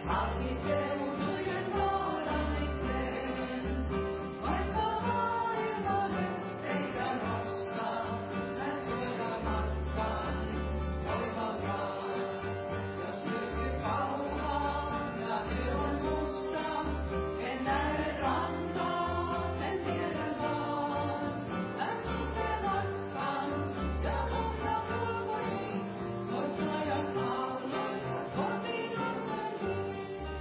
Arkiseutujen kohdalliseen, vaikka maailma esteitä nostaa, mä syödän matkaan, oivallaan. Jos myrsky kauhaa ja yö on musta, en näe rantaa, sen tiedän vaan. Mä tunnen matkaan ja kohta kulmani, pois rajan aallot, kotiin ormani.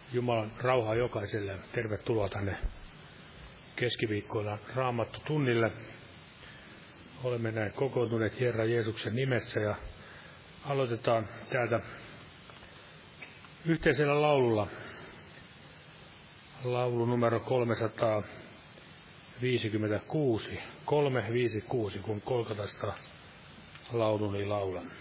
Jumalan rauhaa jokaiselle. Tervetuloa tänne keskiviikkoilla Raamattu tunnille. Olemme näin kokoontuneet Herran Jeesuksen nimessä ja aloitetaan täältä yhteisellä laululla. Laulu numero 356. 356, kun Kolkatasta lauluni laulan.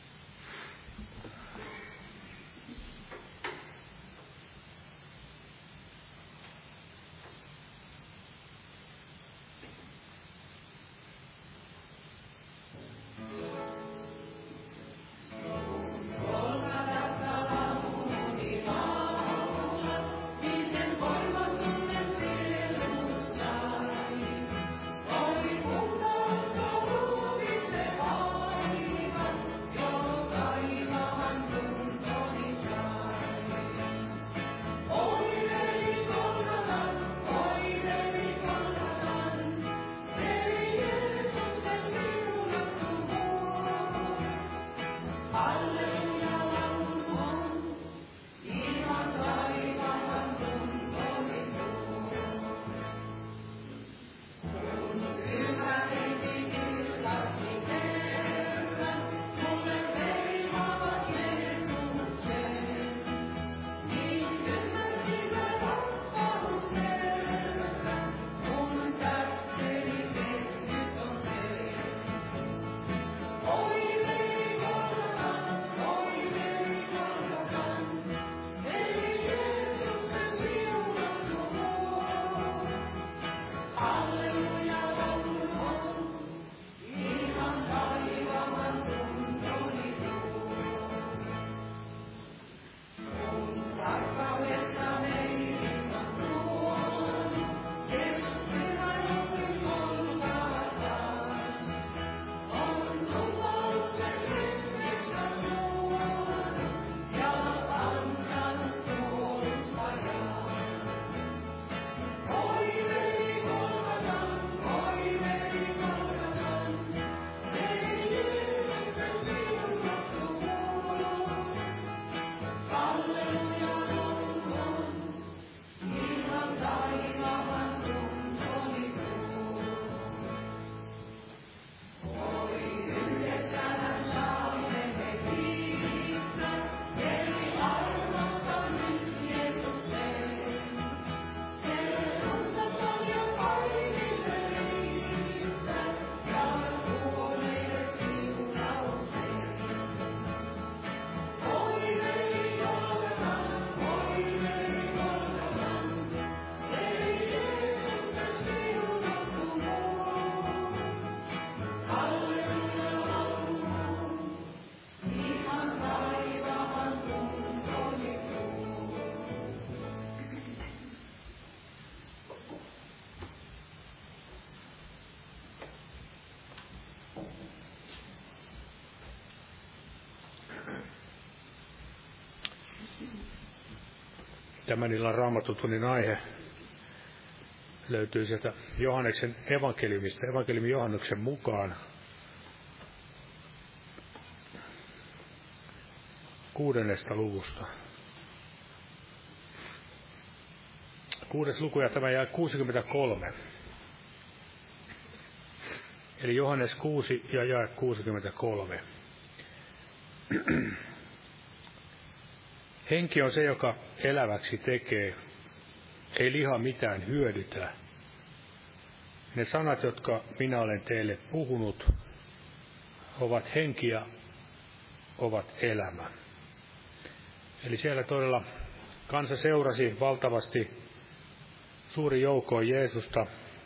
Tämän illan Raamattutunnin aihe löytyy sieltä Johanneksen evankeliumista, evankeliumin Johanneksen mukaan 6. luvusta. 6. luku ja tämä jää 63. Eli Johannes 6 ja jae 63. Henki on se, joka eläväksi tekee, ei liha mitään hyödytä. Ne sanat, jotka minä olen teille puhunut, ovat henki ja ovat elämä. Eli siellä todella kansa seurasi valtavasti, suuri joukko Jeesusta,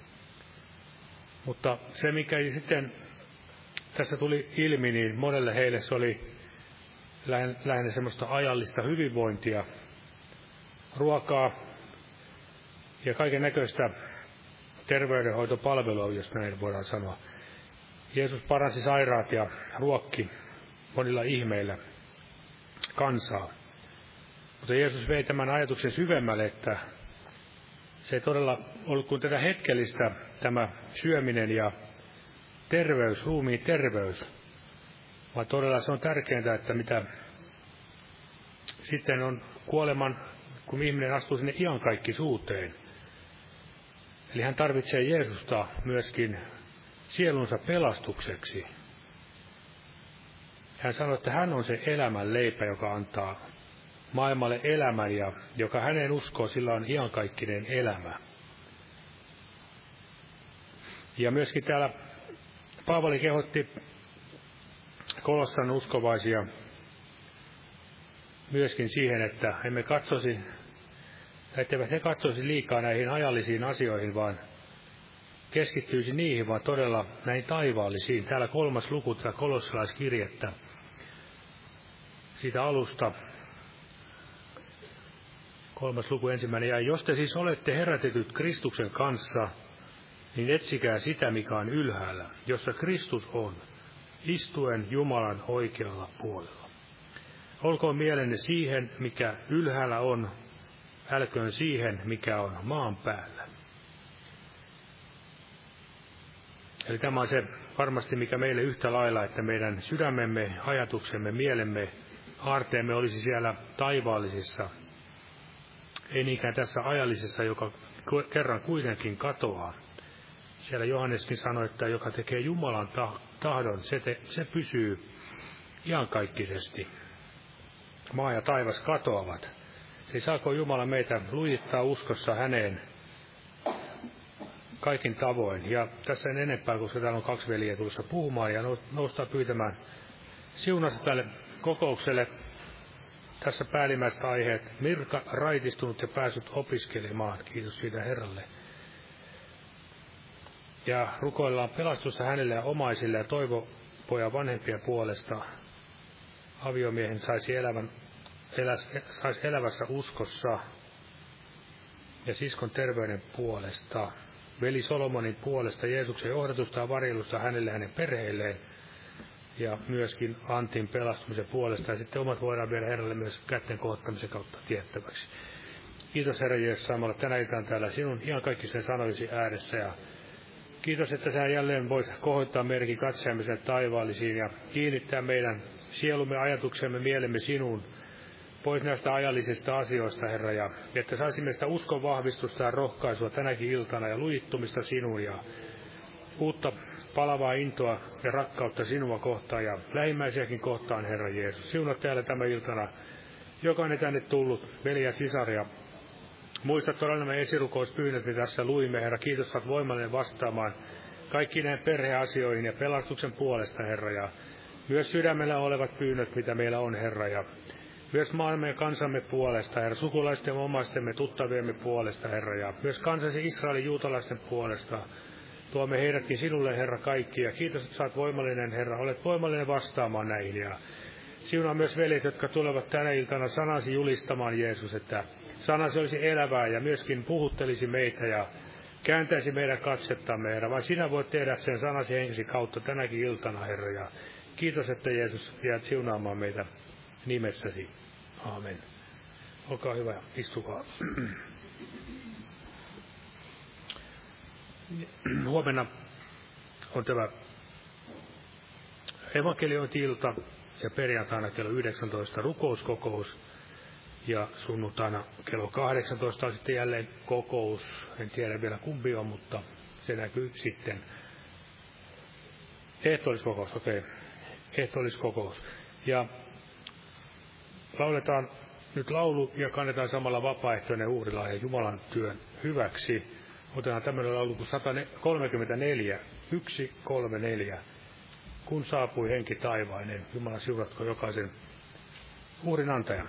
mutta se, mikä sitten tässä tuli ilmi, niin monelle heille se oli lähinnä semmoista ajallista hyvinvointia, ruokaa ja kaiken näköistä terveydenhoitopalvelua, jos näin voidaan sanoa. Jeesus paransi sairaat ja ruokki monilla ihmeillä kansaa. Mutta Jeesus vei tämän ajatuksen syvemmälle, että se ei todella ollut kuin tätä hetkellistä, tämä syöminen ja terveys, ruumiin terveys, vaan todella se on tärkeintä, että mitä sitten on kuoleman kun ihminen astuu sinne iankaikkisuuteen. Eli hän tarvitsee Jeesusta myöskin sielunsa pelastukseksi. Hän sanoi, että hän on se elämän leipä, joka antaa maailmalle elämän ja joka hänen uskoo, sillä on iankaikkinen elämä. Ja myöskin täällä Paavali kehotti Kolossan uskovaisia myöskin siihen, että emme katsoisi, tai etteivät he katsoisi liikaa näihin ajallisiin asioihin, vaan keskittyisi niihin, vaan todella näihin taivaallisiin. Täällä 3. luku, tätä kolossalaiskirjettä, siitä alusta, 3. luku 1. Ja jos te siis olette herätetyt Kristuksen kanssa, niin etsikää sitä, mikä on ylhäällä, jossa Kristus on, istuen Jumalan oikealla puolella. Olkoon mielenne siihen, mikä ylhäällä on, älköön siihen, mikä on maan päällä. Eli tämä on se varmasti, mikä meille yhtä lailla, että meidän sydämemme, ajatuksemme, mielemme, aarteemme olisi siellä taivaallisissa, ei niinkään tässä ajallisessa, joka kerran kuitenkin katoaa. Siellä Johanneskin sanoi, että joka tekee Jumalan tahdon, se pysyy iankaikkisesti. Maa ja taivas katoavat. Siis saako Jumala meitä lujittaa uskossa häneen kaikin tavoin. Ja tässä en enempää, koska täällä on 2 veljeä tulossa puhumaan ja noustaa pyytämään siunasta tälle kokoukselle. Tässä päällimmäiset aiheet. Mirka raitistunut ja päässyt opiskelemaan. Kiitos siitä Herralle. Ja rukoillaan pelastusta hänelle ja omaisille ja toivopojan vanhempien puolesta. Aviomiehen saisi elävässä uskossa ja siskon terveyden puolesta. Veli Solomonin puolesta Jeesuksen johdatusta ja varjelusta hänelle ja hänen perheilleen. Ja myöskin Antin pelastumisen puolesta. Ja sitten omat voidaan viedä Herralle myös kätten kohottamisen kautta tiettäväksi. Kiitos Herra Jeesus, saamalla tänä iltaan täällä sinun iankaikkisen sanoisi ääressä. Ja kiitos, että sä jälleen voit kohottaa meidänkin katseamme sinne taivaallisiin ja kiinnittää meidän sielumme, ajatuksemme, mielemme sinuun pois näistä ajallisista asioista, Herra, ja että saisimme sitä uskon vahvistusta ja rohkaisua tänäkin iltana ja lujittumista sinuun ja uutta palavaa intoa ja rakkautta sinua kohtaan ja lähimmäisiäkin kohtaan, Herra Jeesus. Siunat täällä tämä iltana jokainen tänne tullut, veli ja sisaria. Muista todella nämä esirukouspyynnöt, mitä tässä luimme, Herra. Kiitos, että olet voimallinen vastaamaan kaikkiin näihin perheasioihin ja pelastuksen puolesta, Herra. Ja myös sydämellä olevat pyynnöt, mitä meillä on, Herra. Ja myös maailman ja kansamme puolesta, Herra. Sukulaisten, omaistemme, tuttaviemme puolesta, Herra. Ja myös kansasi Israelin juutalaisten puolesta. Tuomme heidätkin sinulle, Herra, kaikki. Ja kiitos, että olet voimallinen, Herra. Olet voimallinen vastaamaan näihin. Ja siunaa myös veljet, jotka tulevat tänä iltana sanasi julistamaan, Jeesus, että sanasi olisi elävää ja myöskin puhuttelisi meitä ja kääntäisi meidän katsettamme, Herra. Vai sinä voit tehdä sen sanasi henkesi kautta tänäkin iltana, Herra. Ja kiitos, että Jeesus jäät siunaamaan meitä nimessäsi. Aamen. Olkaa hyvä, istukaa. Huomenna on tämä evankeliointi-ilta ja perjantaina kello 19 rukouskokous. Ja sunnuntaina kello 18 on sitten jälleen kokous. En tiedä vielä kumpi on, mutta se näkyy sitten. Ehtoolliskokous, okei. Ehtoolliskokous. Ja lauletaan nyt laulu ja kannetaan samalla vapaaehtoinen uhrilahja Jumalan työn hyväksi. Otetaan tämmöinen laulu kuin 134, 134. Kun saapui henki taivainen, Jumala siunatko jokaisen uhrin antajan.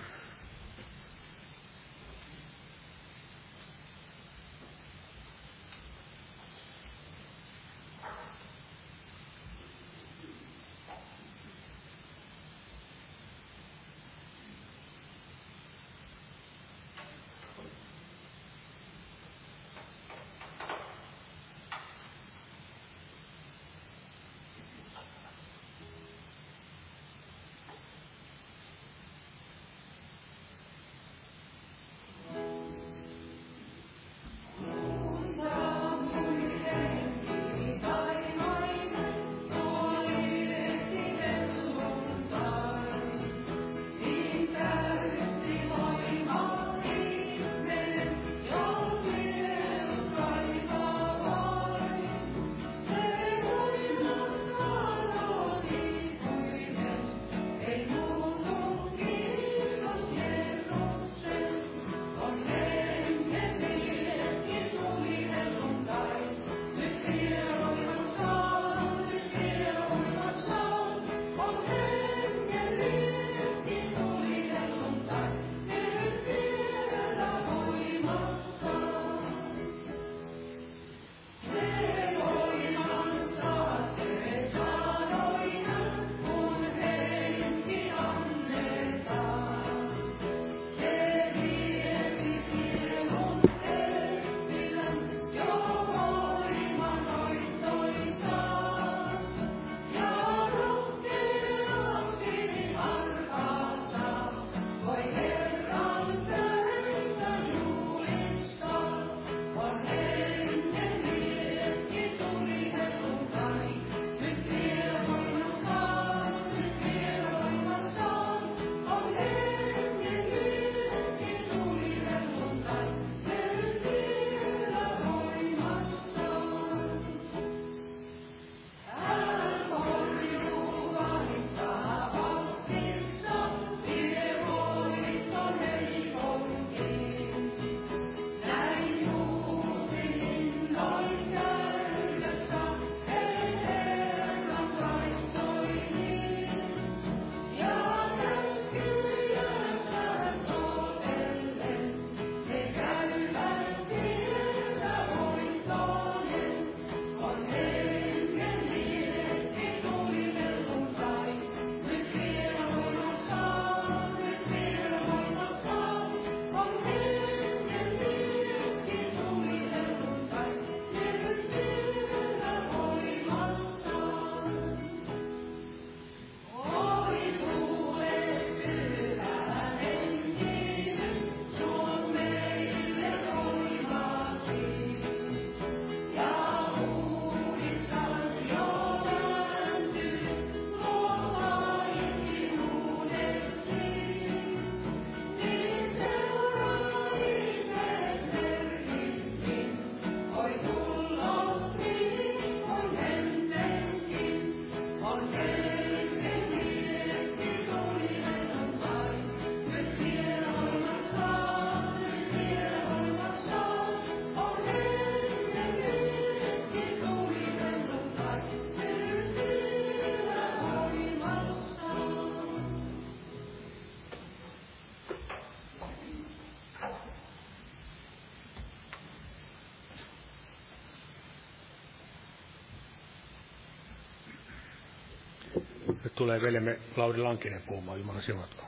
Nyt tulee veljemme Lauri Lankinen puhumaan, Jumala siunatko.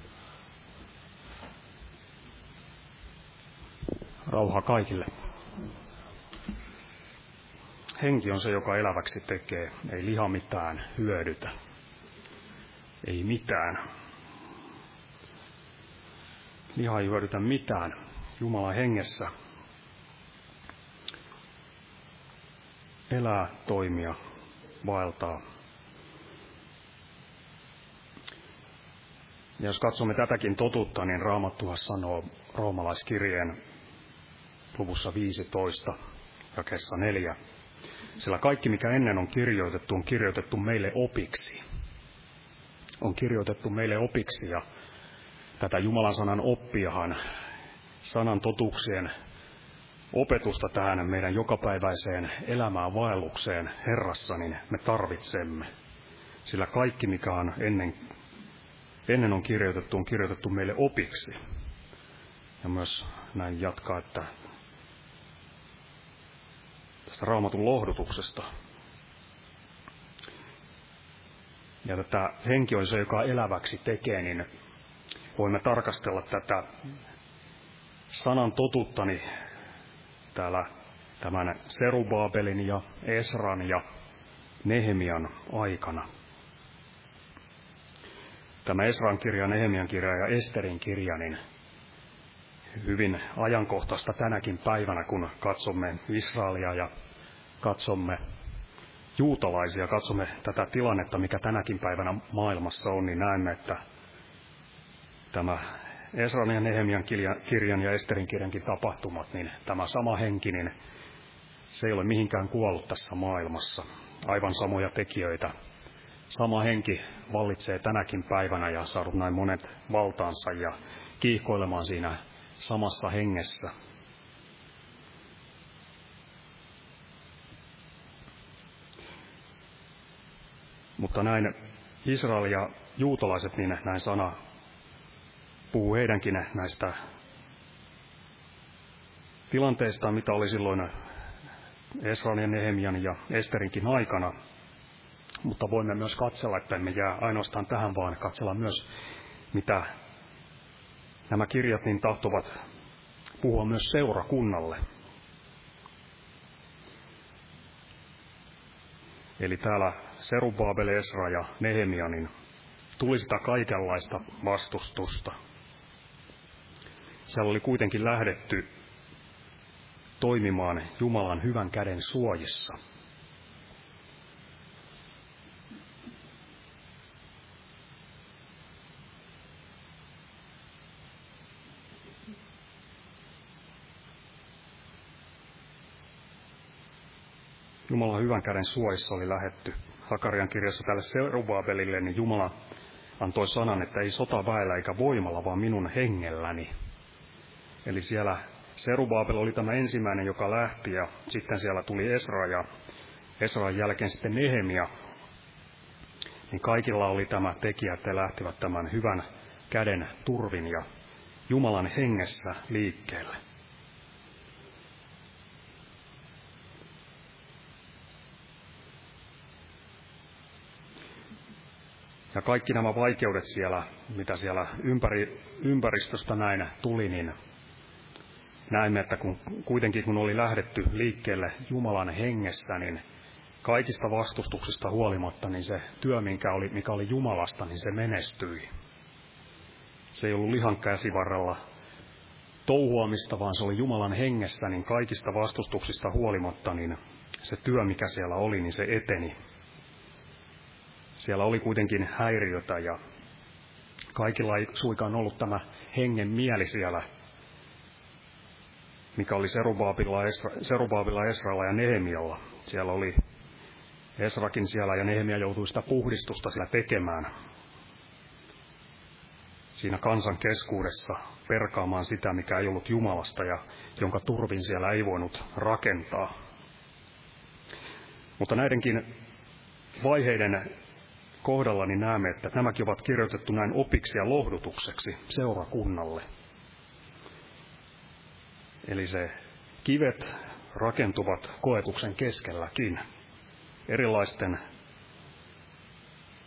Rauha kaikille. Henki on se, joka eläväksi tekee. Ei liha mitään hyödytä. Ei mitään. Liha ei hyödytä mitään. Jumalan hengessä elää, toimia, vaeltaa. Ja jos katsomme tätäkin totuutta, niin Raamattuhan sanoo roomalaiskirjeen luvussa 15, jakeessa 4. Sillä kaikki, mikä ennen on kirjoitettu meille opiksi. On kirjoitettu meille opiksi, ja tätä Jumalan sanan oppiahan, sanan totuuksien opetusta tähän meidän jokapäiväiseen elämään vaellukseen Herrassa, niin me tarvitsemme. Sillä kaikki, mikä on ennen on kirjoitettu meille opiksi. Ja myös näin jatkaa, että tästä Raamatun lohdutuksesta. Ja tätä henki on se, joka eläväksi tekee, niin voimme tarkastella tätä sanan totuuttani täällä tämän Serubaabelin ja Esran ja Nehemian aikana. Tämä Esran kirja, Nehemian kirja ja Esterin kirja, niin hyvin ajankohtaista tänäkin päivänä, kun katsomme Israelia ja katsomme juutalaisia, katsomme tätä tilannetta, mikä tänäkin päivänä maailmassa on, niin näemme, että tämä Esran ja Nehemian kirjan ja Esterin kirjankin tapahtumat, niin tämä sama henki, niin se ei ole mihinkään kuollut tässä maailmassa. Aivan samoja tekijöitä. Sama henki vallitsee tänäkin päivänä ja saanut näin monet valtaansa ja kiihkoilemaan siinä samassa hengessä. Mutta näin Israel ja juutalaiset, niin näin sana puhuu heidänkin näistä tilanteista, mitä oli silloin Esran ja Nehemian ja Esterinkin aikana. Mutta voimme myös katsella, että emme jää ainoastaan tähän, vaan katsella myös, mitä nämä kirjat niin tahtovat puhua myös seurakunnalle. Eli täällä Serubaabel, Esra ja Nehemia, niin tuli sitä kaikenlaista vastustusta. Siellä oli kuitenkin lähdetty toimimaan Jumalan hyvän käden suojissa. Jumalan hyvän käden suojissa oli lähdetty. Hakarian kirjassa tälle Serubaabelille, niin Jumala antoi sanan, että ei sotaväellä eikä voimalla, vaan minun hengelläni. Eli siellä Serubaabel oli tämä ensimmäinen, joka lähti, ja sitten siellä tuli Esra, ja Esran jälkeen sitten Nehemia. Niin kaikilla oli tämä tekijä, että he lähtivät tämän hyvän käden turvin ja Jumalan hengessä liikkeelle. Ja kaikki nämä vaikeudet siellä, mitä siellä ympäristöstä näin tuli, niin näimme, että kun oli lähdetty liikkeelle Jumalan hengessä, niin kaikista vastustuksista huolimatta, niin se työ, mikä oli Jumalasta, niin se menestyi. Se ei ollut lihan käsivarrella touhuamista, vaan se oli Jumalan hengessä, niin kaikista vastustuksista huolimatta, niin se työ, mikä siellä oli, niin se eteni. Siellä oli kuitenkin häiriötä ja kaikilla ei suinkaan ollut tämä hengen mieli siellä, mikä oli Serubaabilla, Esralla ja Nehemialla. Siellä oli Esrakin siellä ja Nehemia joutui sitä puhdistusta siellä tekemään. Siinä kansan keskuudessa perkaamaan sitä, mikä ei ollut Jumalasta ja jonka turvin siellä ei voinut rakentaa. Mutta näidenkin vaiheiden kohdalla niin näemme, että nämäkin ovat kirjoitettu näin opiksi ja lohdutukseksi seurakunnalle. Eli se kivet rakentuvat koetuksen keskelläkin erilaisten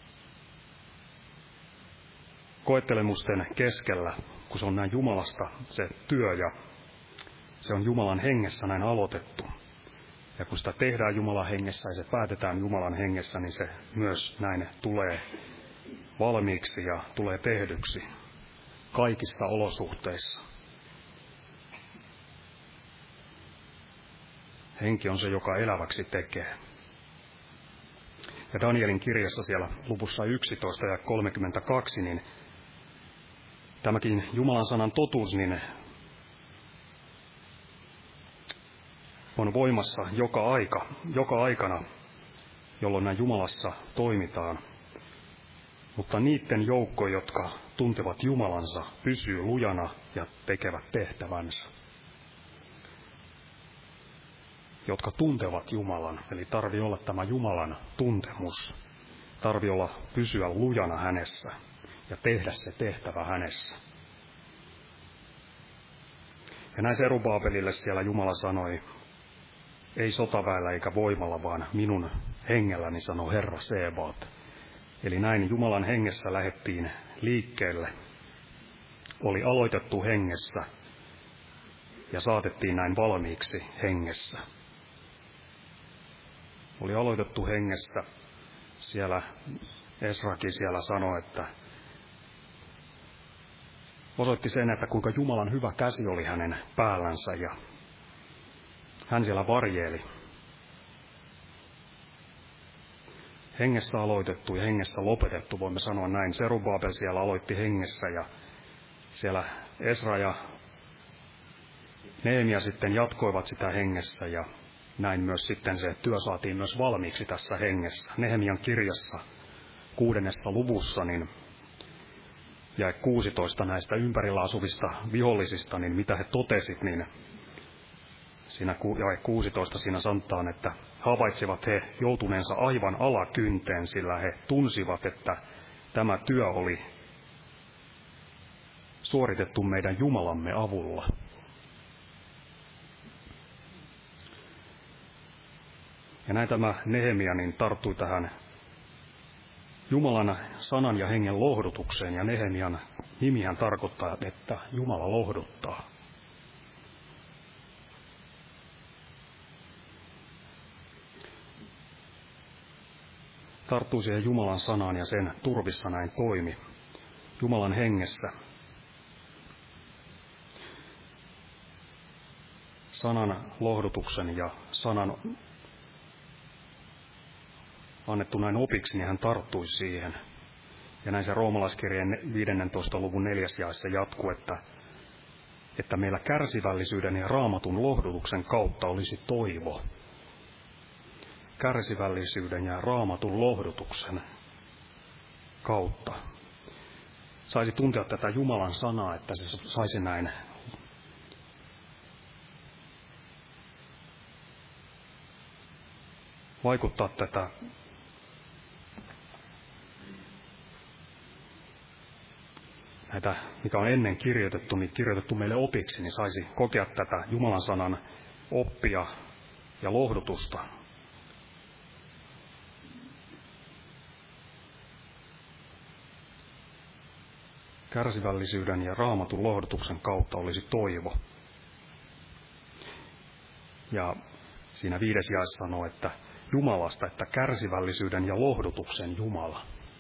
koettelemusten keskellä, kun se on näin Jumalasta se työ ja se on Jumalan hengessä näin aloitettu. Ja kun sitä tehdään Jumalan hengessä ja se päätetään Jumalan hengessä, niin se myös näin tulee valmiiksi ja tulee tehdyksi kaikissa olosuhteissa. Henki on se, joka eläväksi tekee. Ja Danielin kirjassa siellä luvussa 11 ja 32, niin tämäkin Jumalan sanan totuus niin on voimassa joka aikana, jolloin näin Jumalassa toimitaan. Mutta niiden joukko, jotka tuntevat Jumalansa, pysyy lujana ja tekevät tehtävänsä. Jotka tuntevat Jumalan, eli tarvii olla tämä Jumalan tuntemus. Tarvii olla pysyä lujana hänessä ja tehdä se tehtävä hänessä. Ja näin Serubaabelille siellä Jumala sanoi, ei sotaväellä eikä voimalla, vaan minun hengelläni, sanoi Herra Sebaot. Eli näin Jumalan hengessä lähdettiin liikkeelle. Oli aloitettu hengessä ja saatettiin näin valmiiksi hengessä. Oli aloitettu hengessä. Siellä Esrakin siellä sanoi, että osoitti sen, että kuinka Jumalan hyvä käsi oli hänen päällänsä ja hän siellä varjeli. Hengessä aloitettu ja hengessä lopetettu, voimme sanoa näin. Serubaabel siellä aloitti hengessä ja siellä Esra ja Nehemia sitten jatkoivat sitä hengessä ja näin myös sitten se työ saatiin myös valmiiksi tässä hengessä. Nehemian kirjassa 6. luvussa niin jäi 16 näistä ympärillä asuvista vihollisista, niin mitä he totesivat, niin siinä jäi 16 siinä sanotaan, että havaitsivat he joutuneensa aivan alakynteen, sillä he tunsivat, että tämä työ oli suoritettu meidän Jumalamme avulla. Ja näin tämä Nehemia niin tarttui tähän Jumalan sanan ja hengen lohdutukseen, ja Nehemian nimihän tarkoittaa, että Jumala lohduttaa. Tarttui siihen Jumalan sanaan ja sen turvissa näin toimi, Jumalan hengessä. Sanan lohdutuksen ja sanan annettu näin opiksi, niin hän tarttui siihen. Ja näin se Roomalaiskirjeen 15. luvun 4. jaessa jatkuu, että meillä kärsivällisyyden ja Raamatun lohdutuksen kautta olisi toivo. Kärsivällisyyden ja Raamatun lohdutuksen kautta. Saisi tuntea tätä Jumalan sanaa, että se saisi näin vaikuttaa tätä näitä, mikä on ennen kirjoitettu, niin kirjoitettu meille opiksi, niin saisi kokea tätä Jumalan sanan oppia ja lohdutusta. Kärsivällisyyden ja Raamatun lohdutuksen kautta olisi toivo. Ja siinä 5. jaessa sanoo, että Jumalasta, että kärsivällisyyden ja lohdutuksen Jumala.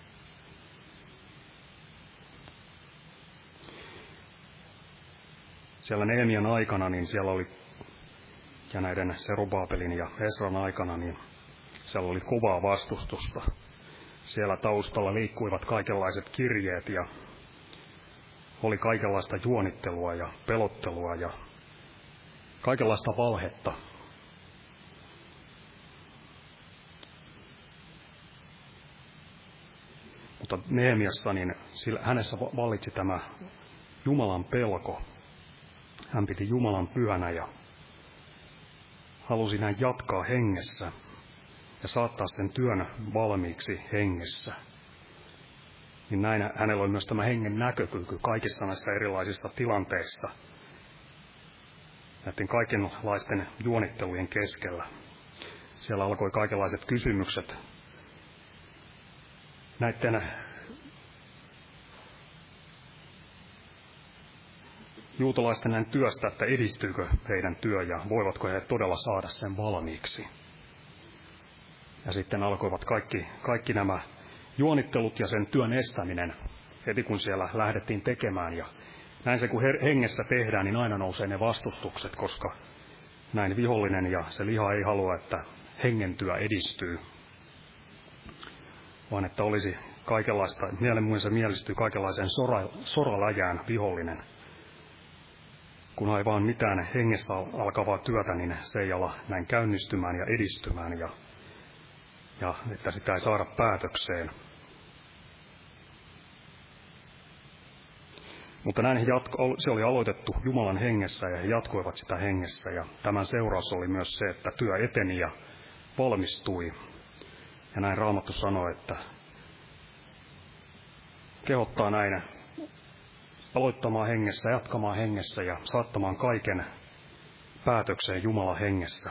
Siellä Nehemian aikana, niin siellä oli, ja näiden Serubaabelin ja Esran aikana, niin siellä oli kovaa vastustusta. Siellä taustalla liikkuivat kaikenlaiset kirjeet ja oli kaikenlaista juonittelua ja pelottelua ja kaikenlaista valhetta. Mutta Nehemiassa, niin hänessä vallitsi tämä Jumalan pelko. Hän piti Jumalan pyhänä ja halusi näin jatkaa hengessä ja saattaa sen työn valmiiksi hengessä. Niin näin hänellä oli myös tämä hengen näkökyky kaikissa näissä erilaisissa tilanteissa. Näiden kaikenlaisten juonittelujen keskellä. Siellä alkoi kaikenlaiset kysymykset näiden juutalaisten näin työstä, että edistyykö heidän työ ja voivatko he todella saada sen valmiiksi. Ja sitten alkoivat kaikki nämä juonittelut ja sen työn estäminen heti kun siellä lähdettiin tekemään. Ja näin se kun hengessä tehdään, niin aina nousee ne vastustukset, koska näin vihollinen ja se liha ei halua, että hengen työ edistyy, vaan että olisi kaikenlaista, mielenmuinsa mielistyy kaikenlaiseen soraläjään vihollinen. Kun ei vaan mitään hengessä alkavaa työtä, niin se ei ala näin käynnistymään ja edistymään, ja että sitä ei saada päätökseen. Mutta näin se oli aloitettu Jumalan hengessä, ja he jatkoivat sitä hengessä, ja tämän seuraus oli myös se, että työ eteni ja valmistui. Ja näin Raamattu sanoi, että kehottaa näin aloittamaan hengessä, jatkamaan hengessä ja saattamaan kaiken päätökseen Jumalan hengessä.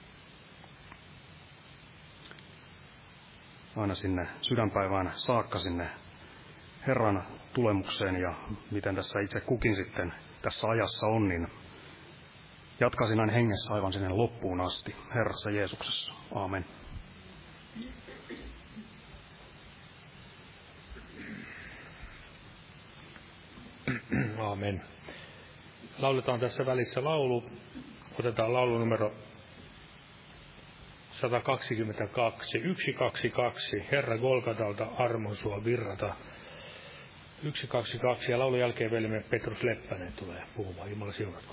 Aina sinne sydänpäivään saakka sinne Herran tulemukseen ja miten tässä itse kukin sitten tässä ajassa on, niin jatkaisin näin hengessä aivan sinne loppuun asti. Herrassa Jeesuksessa. Aamen. Aamen. Lauletaan tässä välissä laulu. Otetaan laulu numero 122. 122. Herra Golgatalta armon sua virrata. 122. Ja laulun jälkeen velimme Petrus Leppänen tulee puhumaan. Jumala siunatko.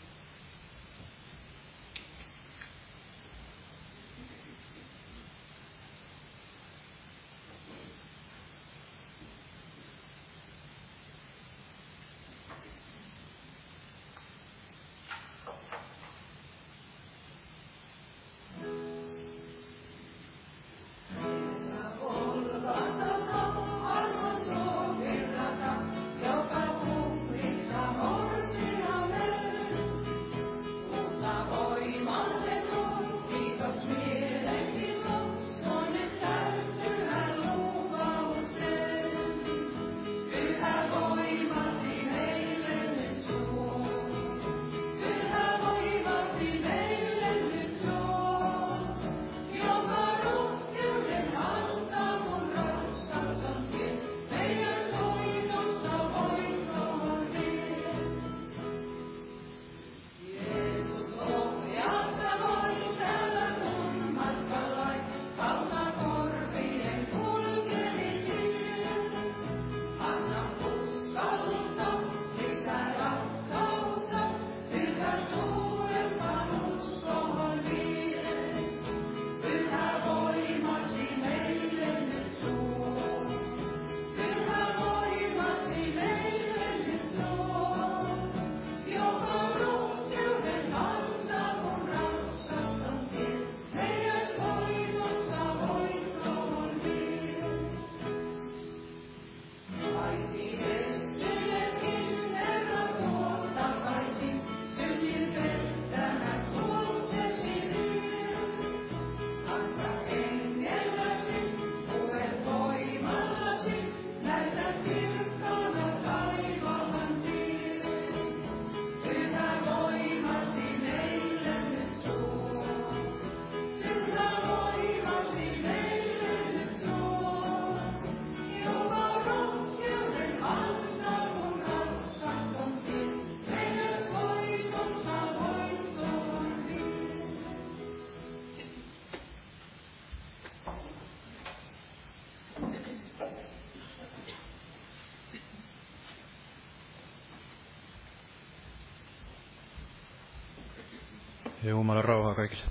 Jumalan rauhaa kaikille.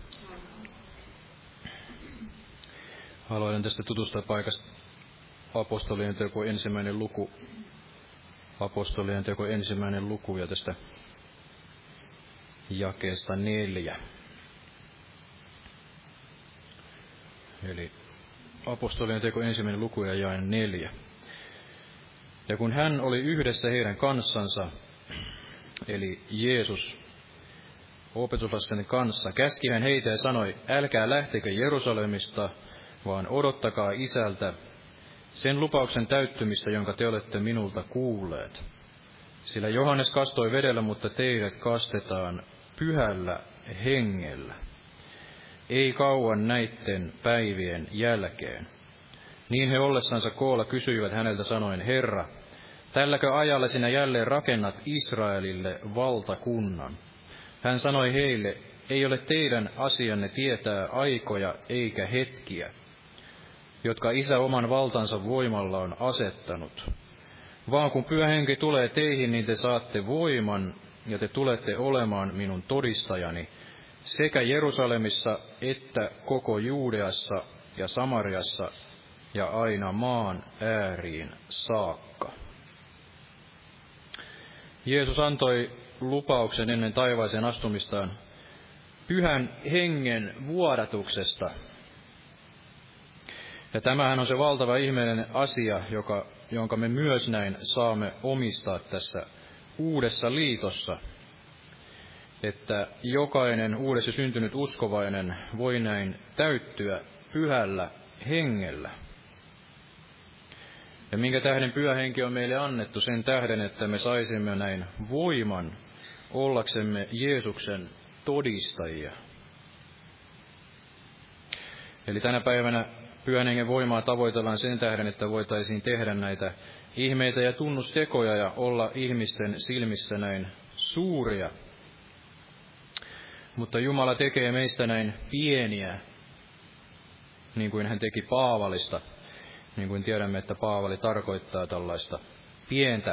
Haluan tästä tutustua paikasta apostolien teko ensimmäinen luku. Apostolien teko ensimmäinen luku ja tästä jakeesta 4. Eli apostolien teko ensimmäinen luku ja jae 4. Ja kun hän oli yhdessä heidän kanssansa, eli Jeesus opetuslasten kanssa, käski hän heitä ja sanoi, älkää lähtekö Jerusalemista, vaan odottakaa Isältä sen lupauksen täyttymistä, jonka te olette minulta kuulleet. Sillä Johannes kastoi vedellä, mutta teidät kastetaan Pyhällä Hengellä. Ei kauan näitten päivien jälkeen. Niin he ollessansa koolla kysyivät häneltä sanoen, Herra, tälläkö ajalla sinä jälleen rakennat Israelille valtakunnan? Hän sanoi heille, ei ole teidän asianne tietää aikoja eikä hetkiä, jotka Isä oman valtansa voimalla on asettanut. Vaan kun Pyhä Henki tulee teihin, niin te saatte voiman ja te tulette olemaan minun todistajani sekä Jerusalemissa että koko Juudeassa ja Samariassa ja aina maan ääriin saakka. Jeesus antoi lupauksen ennen taivaaseen astumistaan Pyhän Hengen vuodatuksesta. Ja tämähän on se valtava ihmeellinen asia, jonka me myös näin saamme omistaa tässä uudessa liitossa. Että jokainen uudessa syntynyt uskovainen voi näin täyttyä Pyhällä Hengellä. Ja minkä tähden Pyhä Henki on meille annettu? Sen tähden, että me saisimme näin voiman ollaksemme Jeesuksen todistajia. Eli tänä päivänä Pyhän Hengen voimaa tavoitellaan sen tähden, että voitaisiin tehdä näitä ihmeitä ja tunnustekoja ja olla ihmisten silmissä näin suuria. Mutta Jumala tekee meistä näin pieniä, niin kuin hän teki Paavalista. Niin kuin tiedämme, että Paavali tarkoittaa tällaista pientä.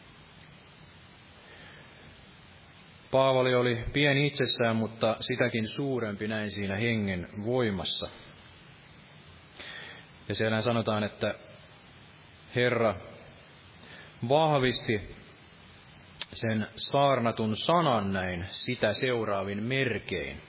Paavali oli pieni itsessään, mutta sitäkin suurempi näin siinä hengen voimassa. Ja siellä sanotaan, että Herra vahvisti sen saarnatun sanan näin sitä seuraavin merkein.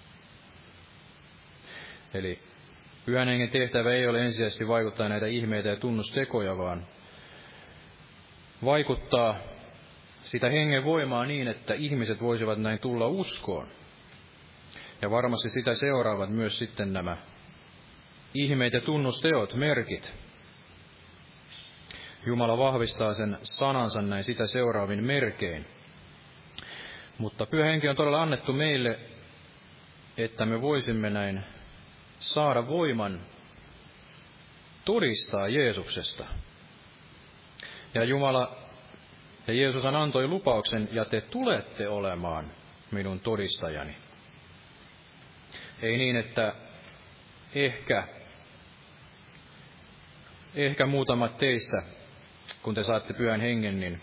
Eli Pyhän Hengen tehtävä ei ole ensisijaisesti vaikuttaa näitä ihmeitä ja tunnustekoja, vaan vaikuttaa sitä hengen voimaa niin, että ihmiset voisivat näin tulla uskoon. Ja varmasti sitä seuraavat myös sitten nämä ihmeet ja tunnusteot, merkit. Jumala vahvistaa sen sanansa näin sitä seuraavin merkein. Mutta Pyhä Henki on todella annettu meille, että me voisimme näin saada voiman todistaa Jeesuksesta. Ja Jumala ja Jeesus antoi lupauksen, ja te tulette olemaan minun todistajani. Ei niin, että ehkä muutamat teistä, kun te saatte Pyhän Hengen, niin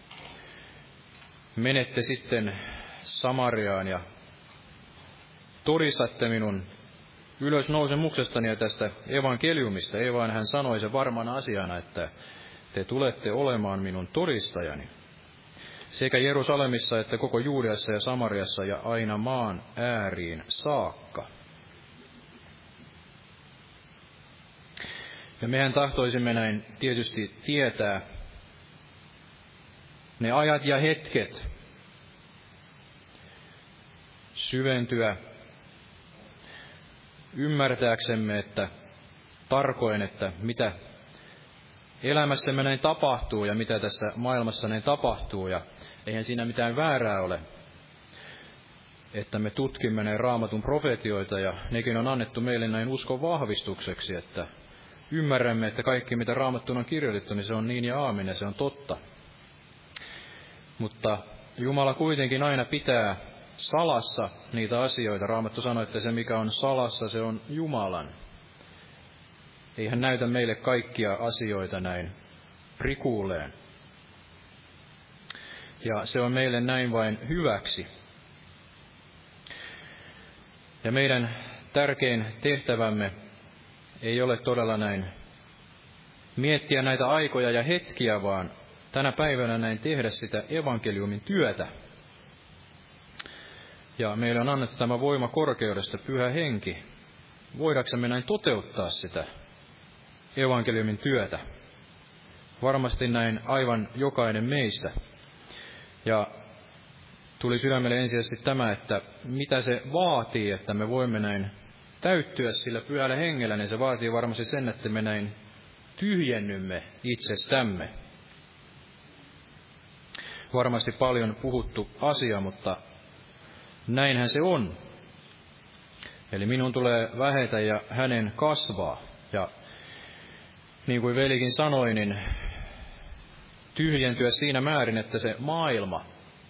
menette sitten Samariaan ja todistatte minun ylösnousemuksestani ja tästä evankeliumista. Ei vaan hän sanoi sen varmana asiana, että te tulette olemaan minun todistajani sekä Jerusalemissa että koko Juudeassa ja Samariassa ja aina maan ääriin saakka. Ja mehän tahtoisimme näin tietysti tietää ne ajat ja hetket, syventyä ymmärtääksemme, että tarkoin, että mitä elämässämme näin tapahtuu ja mitä tässä maailmassa näin tapahtuu. Ja eihän siinä mitään väärää ole, että me tutkimme näin Raamatun profetioita ja nekin on annettu meille näin uskon vahvistukseksi, että ymmärrämme, että kaikki mitä Raamattuun on kirjoitettu, niin se on niin ja aamen ja se on totta. Mutta Jumala kuitenkin aina pitää salassa niitä asioita. Raamattu sanoi, että se mikä on salassa, se on Jumalan. Ei hän näytä meille kaikkia asioita näin prikuuleen. Ja se on meille näin vain hyväksi. Ja meidän tärkein tehtävämme ei ole todella näin miettiä näitä aikoja ja hetkiä, vaan tänä päivänä näin tehdä sitä evankeliumin työtä. Ja meille on annettu tämä voima korkeudesta, Pyhä Henki, voidaksemme näin toteuttaa sitä evankeliumin työtä. Varmasti näin aivan jokainen meistä. Ja tuli sydämelle ensisijaisesti tämä, että mitä se vaatii, että me voimme näin täyttyä sillä Pyhällä Hengellä, niin se vaatii varmasti sen, että me näin tyhjennymme itsestämme. varmasti paljon puhuttu asia, mutta näinhän se on. Eli minun tulee vähetä ja hänen kasvaa. Ja niin kuin velikin sanoi, niin tyhjentyä siinä määrin, että se maailma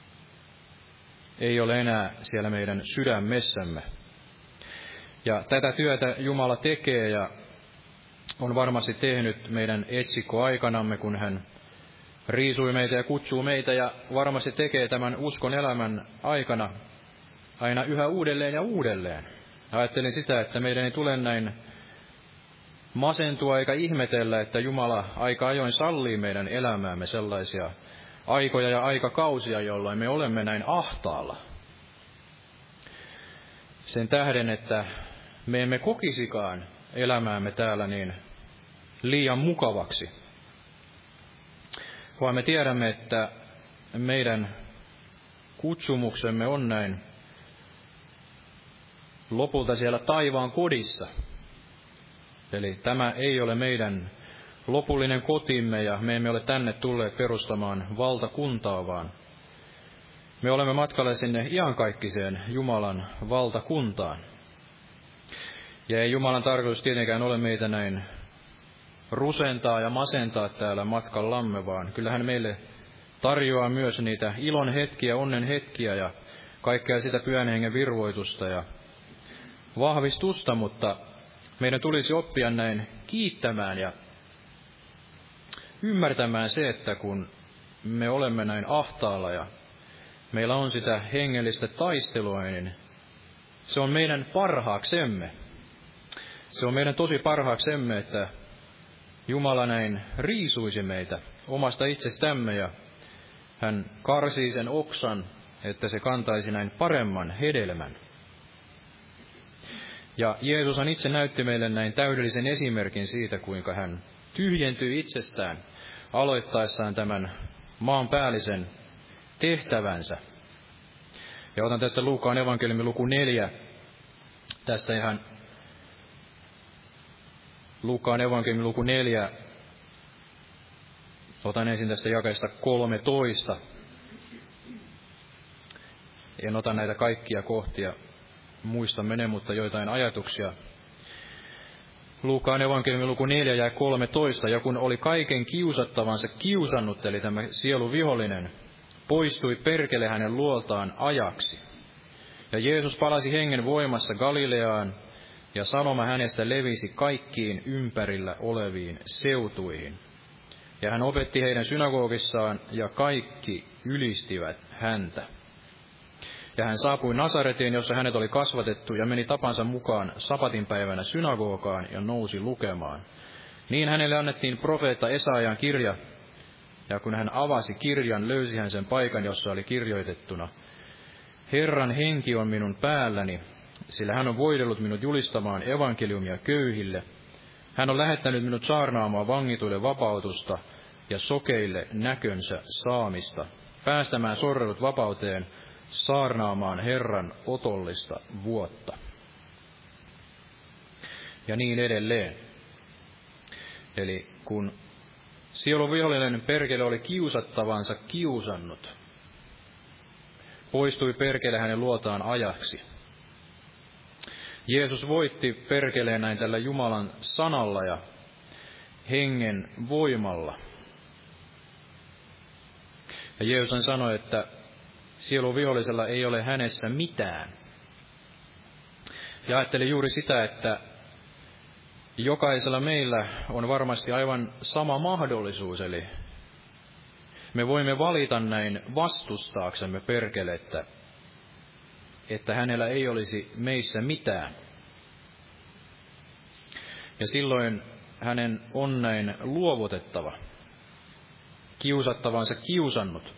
ei ole enää siellä meidän sydämessämme. Ja tätä työtä Jumala tekee ja on varmasti tehnyt meidän etsikkoaikanamme, kun hän riisui meitä ja kutsuu meitä ja varmasti tekee tämän uskon elämän aikana aina yhä uudelleen ja uudelleen. Ajattelin sitä, että meidän ei tule näin masentua eikä ihmetellä, että Jumala aika ajoin sallii meidän elämäämme sellaisia aikoja ja aikakausia, jolloin me olemme näin ahtaalla. Sen tähden, että me emme kokisikaan elämäämme täällä niin liian mukavaksi, vaan me tiedämme, että meidän kutsumuksemme on näin lopulta siellä taivaan kodissa. Eli tämä ei ole meidän lopullinen kotimme ja me emme ole tänne tulleet perustamaan valtakuntaa, vaan me olemme matkalla sinne iankaikkiseen Jumalan valtakuntaan. Ja ei Jumalan tarkoitus tietenkään ole meitä näin rusentaa ja masentaa täällä matkallamme, vaan kyllähän meille tarjoaa myös niitä ilon hetkiä, onnen hetkiä ja kaikkea sitä Pyhän Hengen virvoitusta ja vahvistusta, mutta meidän tulisi oppia näin kiittämään ja ymmärtämään se, että kun me olemme näin ahtaalla ja meillä on sitä hengellistä taistelua, niin se on meidän parhaaksemme. Se on meidän tosi parhaaksemme, että Jumala näin riisuisi meitä omasta itsestämme ja hän karsii sen oksan, että se kantaisi näin paremman hedelmän. Ja Jeesushan itse näytti meille näin täydellisen esimerkin siitä, kuinka hän tyhjentyi itsestään aloittaessaan tämän maanpäällisen tehtävänsä. Ja otan tästä Luukaan evankeliumin luku 4, tästä ihan Luukaan evankeliumin luku 4, otan ensin tästä jakeesta 13. En ota näitä kaikkia kohtia, muistamme ne, mutta joitain ajatuksia. Luukaan evankeliumin luku 4 ja 13, ja kun oli kaiken kiusattavansa kiusannut, eli tämä sieluvihollinen, poistui perkele hänen luoltaan ajaksi. Ja Jeesus palasi hengen voimassa Galileaan, ja sanoma hänestä levisi kaikkiin ympärillä oleviin seutuihin. Ja hän opetti heidän synagogissaan, ja kaikki ylistivät häntä. Ja hän saapui Nasaretiin, jossa hänet oli kasvatettu, ja meni tapansa mukaan sapatinpäivänä synagogaan ja nousi lukemaan. Niin hänelle annettiin profeetta Esaian kirja, ja kun hän avasi kirjan, löysi hän sen paikan, jossa oli kirjoitettuna: Herran henki on minun päälläni, sillä hän on voidellut minut julistamaan evankeliumia köyhille. Hän on lähettänyt minut saarnaamaan vangituille vapautusta ja sokeille näkönsä saamista, päästämään sorretut vapauteen, saarnaamaan Herran otollista vuotta. Ja niin edelleen. Eli kun sieluvihollinen perkele oli kiusattavansa kiusannut, poistui perkele hänen luotaan ajaksi. Jeesus voitti perkeleen näin tällä Jumalan sanalla ja hengen voimalla. Ja Jeesus sanoi, että sieluvihollisella ei ole hänessä mitään. Ja ajattelin juuri sitä, että jokaisella meillä on varmasti aivan sama mahdollisuus, eli me voimme valita näin vastustaaksemme perkelettä, että hänellä ei olisi meissä mitään. Ja silloin hänen on näin luovutettava, kiusattavansa kiusannut.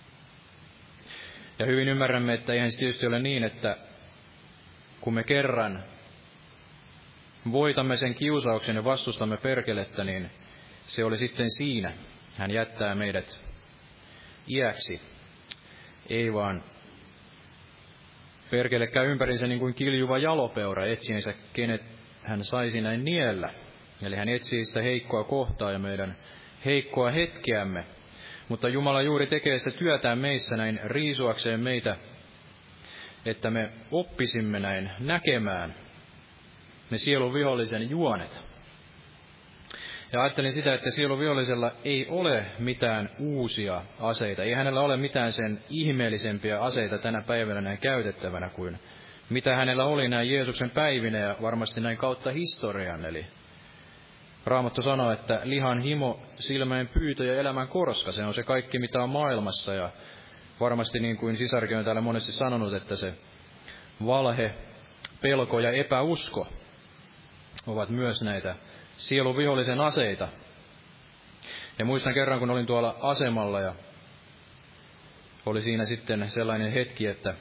Ja hyvin ymmärrämme, että eihän se tietysti ole niin, että kun me kerran voitamme sen kiusauksen ja vastustamme perkelettä, niin se oli sitten siinä. Hän jättää meidät iäksi. Ei vaan perkele käy ympärinsä niin kuin kiljuva jalopeura etsiensä, kenet hän saisi näin niellä. Eli hän etsii sitä heikkoa kohtaa ja meidän heikkoa hetkeämme. Mutta Jumala juuri tekee sitä työtään meissä näin riisuakseen meitä, että me oppisimme näin näkemään ne sielun vihollisen juonet. Ja ajattelin sitä, että sielun vihollisella ei ole mitään uusia aseita. Ei hänellä ole mitään sen ihmeellisempiä aseita tänä päivänä näin käytettävänä kuin mitä hänellä oli näin Jeesuksen päivinä ja varmasti näin kautta historian. Eli Raamattu sanoo, että lihan himo, silmäin pyytö ja elämän korska, se on se kaikki mitä on maailmassa. Ja varmasti niin kuin sisarkin on täällä monesti sanonut, että se valhe, pelko ja epäusko ovat myös näitä sielun vihollisen aseita. Ja muistan kerran, kun olin tuolla asemalla ja oli siinä sitten sellainen hetki, että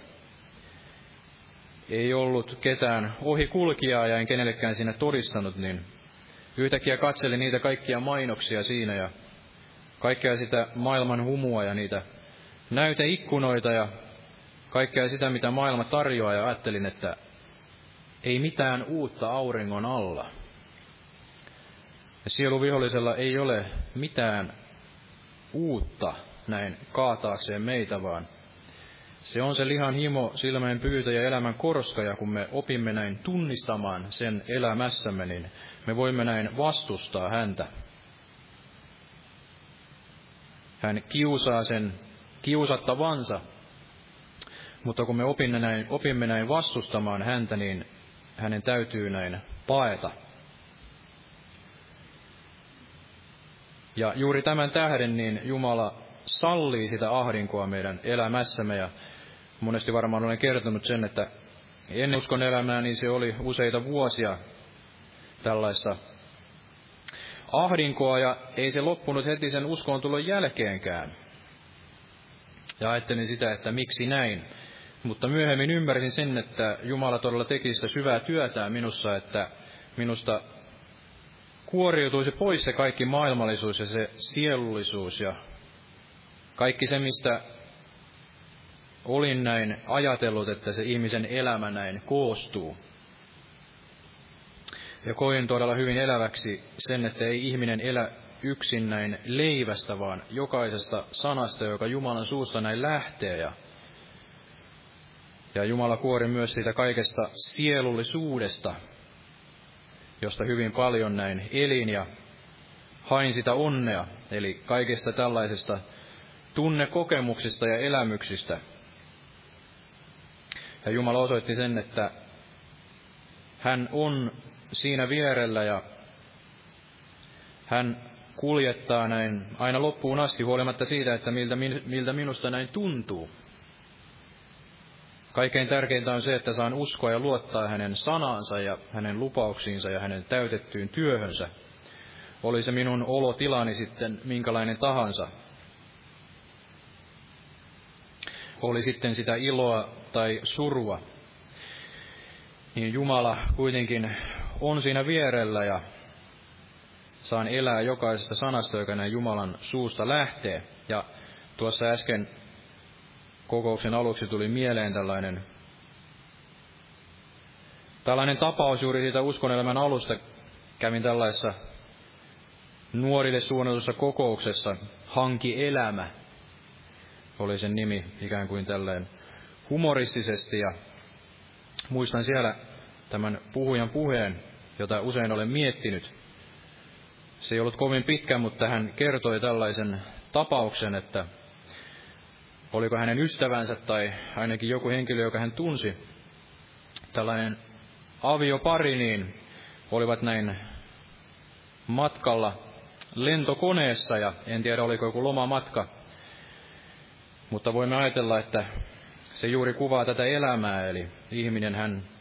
ei ollut ketään ohikulkijaa ja en kenellekään siinä todistanut, niin yhtäkkiä katselin niitä kaikkia mainoksia siinä ja kaikkea sitä maailman humua ja niitä näyteikkunoita ja kaikkea sitä, mitä maailma tarjoaa, ja ajattelin, että ei mitään uutta auringon alla. Ja sieluvihollisella ei ole mitään uutta näin kaataakseen meitä, vaan se on se lihan himo, silmän pyytö ja elämän korska, ja kun me opimme näin tunnistamaan sen elämässämme, niin me voimme näin vastustaa häntä. Hän kiusaa sen kiusattavansa, mutta kun me opimme näin vastustamaan häntä, niin hänen täytyy näin paeta. Ja juuri tämän tähden niin Jumala sallii sitä ahdinkoa meidän elämässämme, ja monesti varmaan olen kertonut sen, että ennen uskon elämää niin se oli useita vuosia tällaista ahdinkoa, ja ei se loppunut heti sen uskoon tulon jälkeenkään. Ja ajattelin sitä, että miksi näin. Mutta myöhemmin ymmärsin sen, että Jumala todella teki sitä syvää työtään minussa, että minusta kuoriutuisi pois se kaikki maailmallisuus ja se sielullisuus ja kaikki se, mistä olin näin ajatellut, että se ihmisen elämä näin koostuu. Ja koin todella hyvin eläväksi sen, että ei ihminen elä yksin näin leivästä, vaan jokaisesta sanasta, joka Jumalan suusta näin lähtee. Ja Jumala kuori myös siitä kaikesta sielullisuudesta, josta hyvin paljon näin elin ja hain sitä onnea, eli kaikesta tällaisesta tunnekokemuksista ja elämyksistä. Ja Jumala osoitti sen, että hän on siinä vierellä ja hän kuljettaa näin aina loppuun asti, huolimatta siitä, että miltä minusta näin tuntuu. Kaikkein tärkeintä on se, että saan uskoa ja luottaa hänen sanansa ja hänen lupauksiinsa ja hänen täytettyyn työhönsä. Oli se minun olotilani sitten minkälainen tahansa. Oli sitten sitä iloa tai surua. Niin Jumala kuitenkin on siinä vierellä ja saan elää jokaisesta sanasta, joka näin Jumalan suusta lähtee. Ja tuossa äsken kokouksen aluksi tuli mieleen tällainen tapaus juuri siitä uskonelämän alusta. Kävin tällaisessa nuorille suunnatussa kokouksessa, Hanki elämä oli sen nimi, ikään kuin tällainen humoristisesti. Ja muistan siellä tämän puhujan puheen, jota usein olen miettinyt. Se ei ollut kovin pitkä, mutta hän kertoi tällaisen tapauksen, että oliko hänen ystävänsä tai ainakin joku henkilö, joka hän tunsi, tällainen aviopari, niin olivat näin matkalla lentokoneessa, ja en tiedä oliko joku lomamatka, mutta voimme ajatella, että se juuri kuvaa tätä elämää, eli ihminen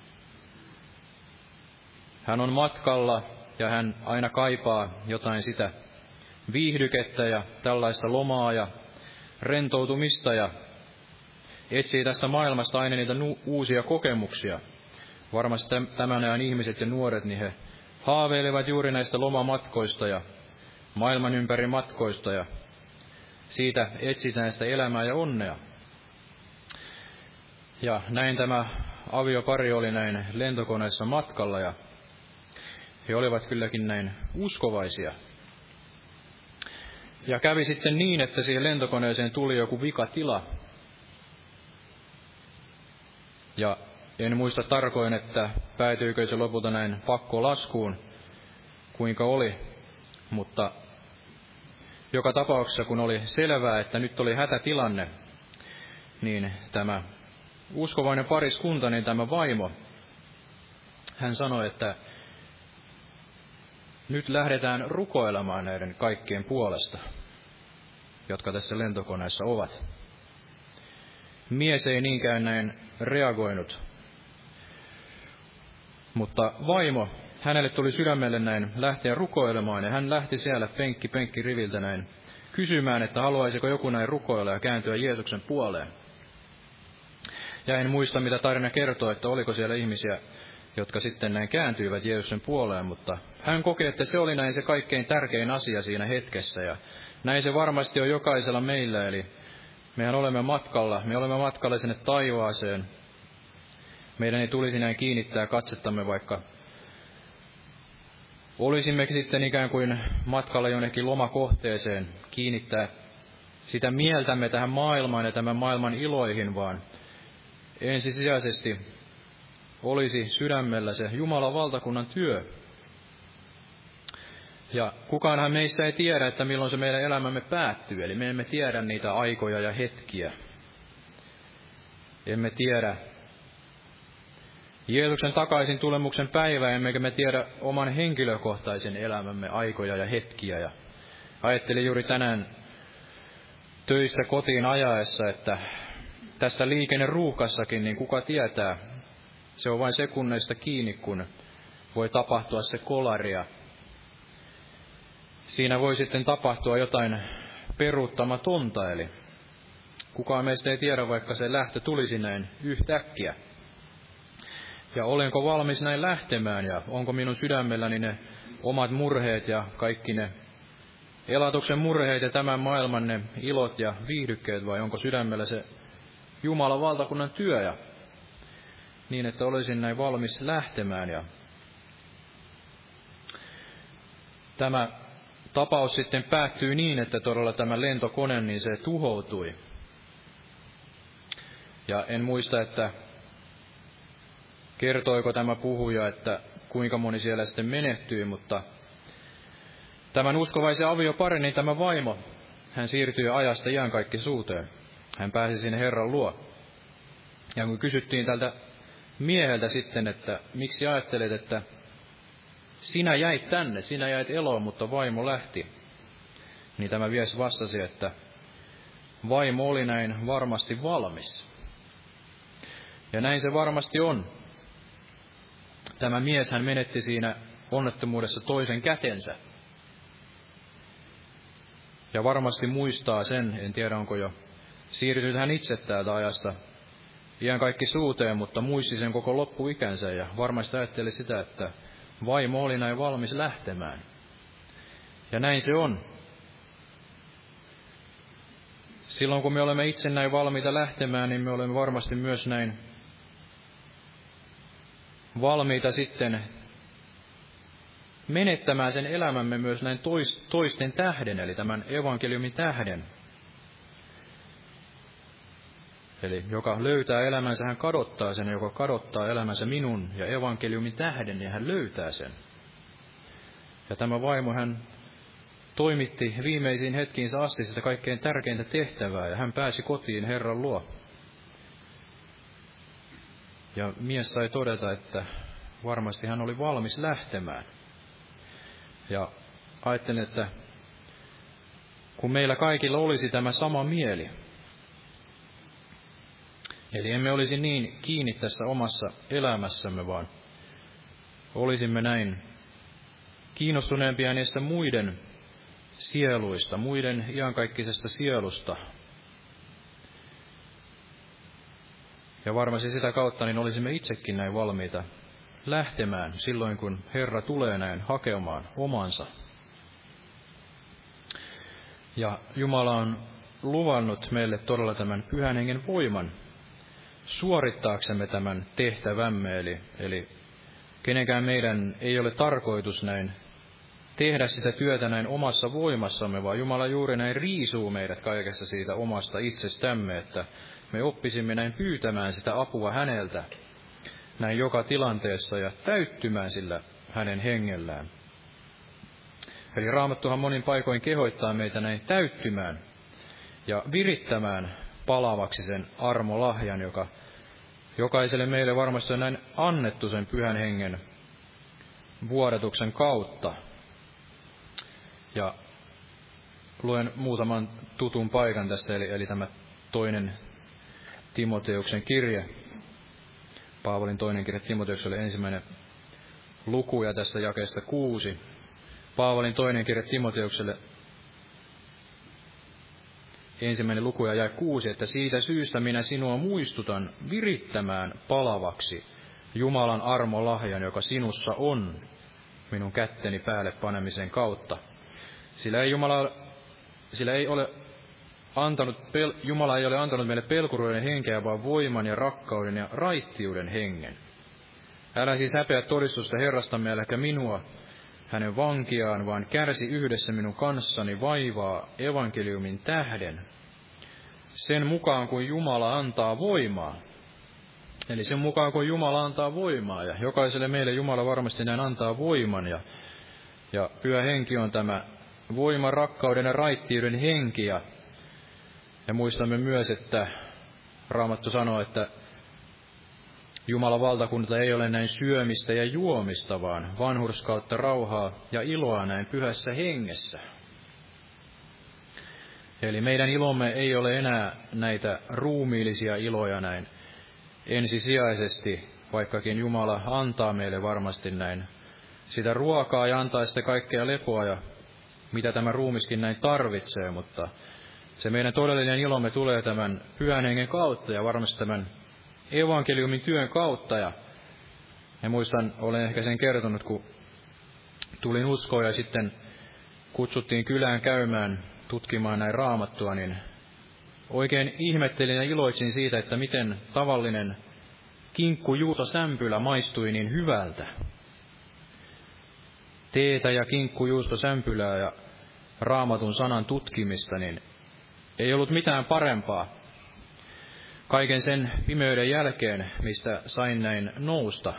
hän on matkalla ja hän aina kaipaa jotain sitä viihdykettä ja tällaista lomaa ja rentoutumista ja etsii tästä maailmasta aina niitä uusia kokemuksia. Varmasti tämän ajan ihmiset ja nuoret, niin he haaveilevat juuri näistä lomamatkoista ja maailman ympäri matkoista ja siitä etsitään sitä elämää ja onnea. Ja näin tämä aviopari oli näin lentokoneessa matkalla ja he olivat kylläkin näin uskovaisia. Ja kävi sitten niin, että siihen lentokoneeseen tuli joku vikatila. Ja en muista tarkoin, että päätyykö se lopulta näin pakkolaskuun, kuinka oli. Mutta joka tapauksessa, kun oli selvää, että nyt oli hätätilanne, niin tämä uskovainen pariskunta, niin tämä vaimo, hän sanoi, että nyt lähdetään rukoilemaan näiden kaikkien puolesta, jotka tässä lentokoneessa ovat. Mies ei niinkään näin reagoinut, mutta vaimo, hänelle tuli sydämelle näin lähteä rukoilemaan, ja hän lähti siellä penkki riviltä näin kysymään, että haluaisiko joku näin rukoilla ja kääntyä Jeesuksen puoleen. Ja en muista, mitä tarina kertoo, että oliko siellä ihmisiä, jotka sitten näin kääntyivät Jeesuksen puoleen, mutta hän koki, että se oli näin se kaikkein tärkein asia siinä hetkessä, ja näin se varmasti on jokaisella meillä, eli mehän olemme matkalla sinne taivaaseen. Meidän ei tulisi näin kiinnittää katsettamme, vaikka olisimme sitten ikään kuin matkalla jonnekin lomakohteeseen, kiinnittää sitä mieltämme tähän maailmaan ja tämän maailman iloihin, vaan ensisijaisesti olisi sydämellä se Jumalan valtakunnan työ. Ja kukaanhan meistä ei tiedä, että milloin se meidän elämämme päättyy, eli me emme tiedä niitä aikoja ja hetkiä. Emme tiedä Jeesuksen takaisin tulemuksen päivää, emmekä me tiedä oman henkilökohtaisen elämämme aikoja ja hetkiä. Ja ajattelin juuri tänään töistä kotiin ajaessa, että tässä liikenneruuhkassakin, niin kuka tietää, se on vain sekunneista kiinni, kun voi tapahtua se kolaria. Siinä voi sitten tapahtua jotain peruuttamatonta, eli kukaan meistä ei tiedä, vaikka se lähtö tulisi näin yhtäkkiä. Ja olenko valmis näin lähtemään, ja onko minun sydämelläni ne omat murheet ja kaikki ne elatuksen murheet ja tämän maailman ne ilot ja viihdykkeet, vai onko sydämellä se Jumalan valtakunnan työ, ja niin, että olisin näin valmis lähtemään. Ja tämä tapaus sitten päättyy niin, että todella tämä lentokone, niin se tuhoutui. Ja en muista, että kertoiko tämä puhuja, että kuinka moni siellä sitten menehtyi, mutta tämän uskovaisen avioparin, niin tämä vaimo, hän siirtyi ajasta iankaikkisuuteen. Hän pääsi sinne Herran luo. Ja kun kysyttiin tältä mieheltä sitten, että miksi ajattelet, että sinä jäit tänne, sinä jäit eloon, mutta vaimo lähti, niin tämä mies vastasi, että vaimo oli näin varmasti valmis. Ja näin se varmasti on. Tämä mies, hän menetti siinä onnettomuudessa toisen kätensä. Ja varmasti muistaa sen, en tiedä onko jo siirtynyt hän itse täältä ajasta iankaikkisuuteen, mutta muisti sen koko loppuikänsä ja varmasti ajatteli sitä, että vaimo oli näin valmis lähtemään. Ja näin se on. Silloin kun me olemme itse näin valmiita lähtemään, niin me olemme varmasti myös näin valmiita sitten menettämään sen elämämme myös näin toisten tähden, eli tämän evankeliumin tähden. Eli joka löytää elämänsä, hän kadottaa sen, joka kadottaa elämänsä minun ja evankeliumin tähden, niin hän löytää sen. Ja tämä vaimo, hän toimitti viimeisiin hetkiinsä asti sitä kaikkein tärkeintä tehtävää, ja hän pääsi kotiin Herran luo. Ja mies sai todeta, että varmasti hän oli valmis lähtemään. Ja ajattelin, että kun meillä kaikilla olisi tämä sama mieli, eli emme olisi niin kiinni tässä omassa elämässämme, vaan olisimme näin kiinnostuneempia niistä muiden sieluista, muiden iankaikkisesta sielusta. Ja varmasti sitä kautta niin olisimme itsekin näin valmiita lähtemään silloin, kun Herra tulee näin hakemaan omansa. Ja Jumala on luvannut meille todella tämän Pyhän Hengen voiman suorittaaksemme tämän tehtävämme, eli kenenkään meidän ei ole tarkoitus näin tehdä sitä työtä näin omassa voimassamme, vaan Jumala juuri näin riisuu meidät kaikessa siitä omasta itsestämme, että me oppisimme näin pyytämään sitä apua häneltä näin joka tilanteessa ja täyttymään sillä hänen hengellään. Eli Raamattuhan monin paikoin kehoittaa meitä näin täyttymään ja virittämään palavaksi sen armolahjan, joka jokaiselle meille varmasti on näin annettu sen Pyhän Hengen vuodatuksen kautta. Ja luen muutaman tutun paikan tästä, eli tämä 2. Timoteuksen kirje. Paavalin 2. kirje Timoteukselle 1. luku ja tästä jakeesta 6. Paavalin 2. kirje Timoteukselle 1. luku ja jae 6, että siitä syystä minä sinua muistutan virittämään palavaksi Jumalan armolahjan, joka sinussa on minun kätteni päälle panemisen kautta. Jumala ei ole antanut meille pelkuruuden henkeä, vaan voiman ja rakkauden ja raittiuden hengen. Älä siis häpeä todistusta Herrastamme, äläkä minua, hänen vankiaan, vaan kärsi yhdessä minun kanssani vaivaa evankeliumin tähden, sen mukaan kuin Jumala antaa voimaa. Eli sen mukaan kuin Jumala antaa voimaa, ja jokaiselle meille Jumala varmasti näin antaa voiman, ja Pyhä Henki on tämä voiman, rakkauden ja raittiuden henki, ja muistamme myös, että Raamattu sanoo, että Jumalan valtakunta ei ole näin syömistä ja juomista, vaan vanhurskautta, rauhaa ja iloa näin pyhässä hengessä. Eli meidän ilomme ei ole enää näitä ruumiillisia iloja näin ensisijaisesti, vaikkakin Jumala antaa meille varmasti näin sitä ruokaa ja antaa sitä kaikkea lepoa ja mitä tämä ruumiskin näin tarvitsee, mutta se meidän todellinen ilomme tulee tämän Pyhän Hengen kautta ja varmasti tämän evankeliumin työn kautta. Ja muistan, olen ehkä sen kertonut, kun tulin uskoon ja sitten kutsuttiin kylään käymään tutkimaan näin Raamattua, niin oikein ihmettelin ja iloitsin siitä, että miten tavallinen kinkkujuustosämpylä maistui niin hyvältä. Teetä ja kinkkujuustosämpylää ja Raamatun sanan tutkimista, niin ei ollut mitään parempaa kaiken sen pimeyden jälkeen, mistä sain näin nousta.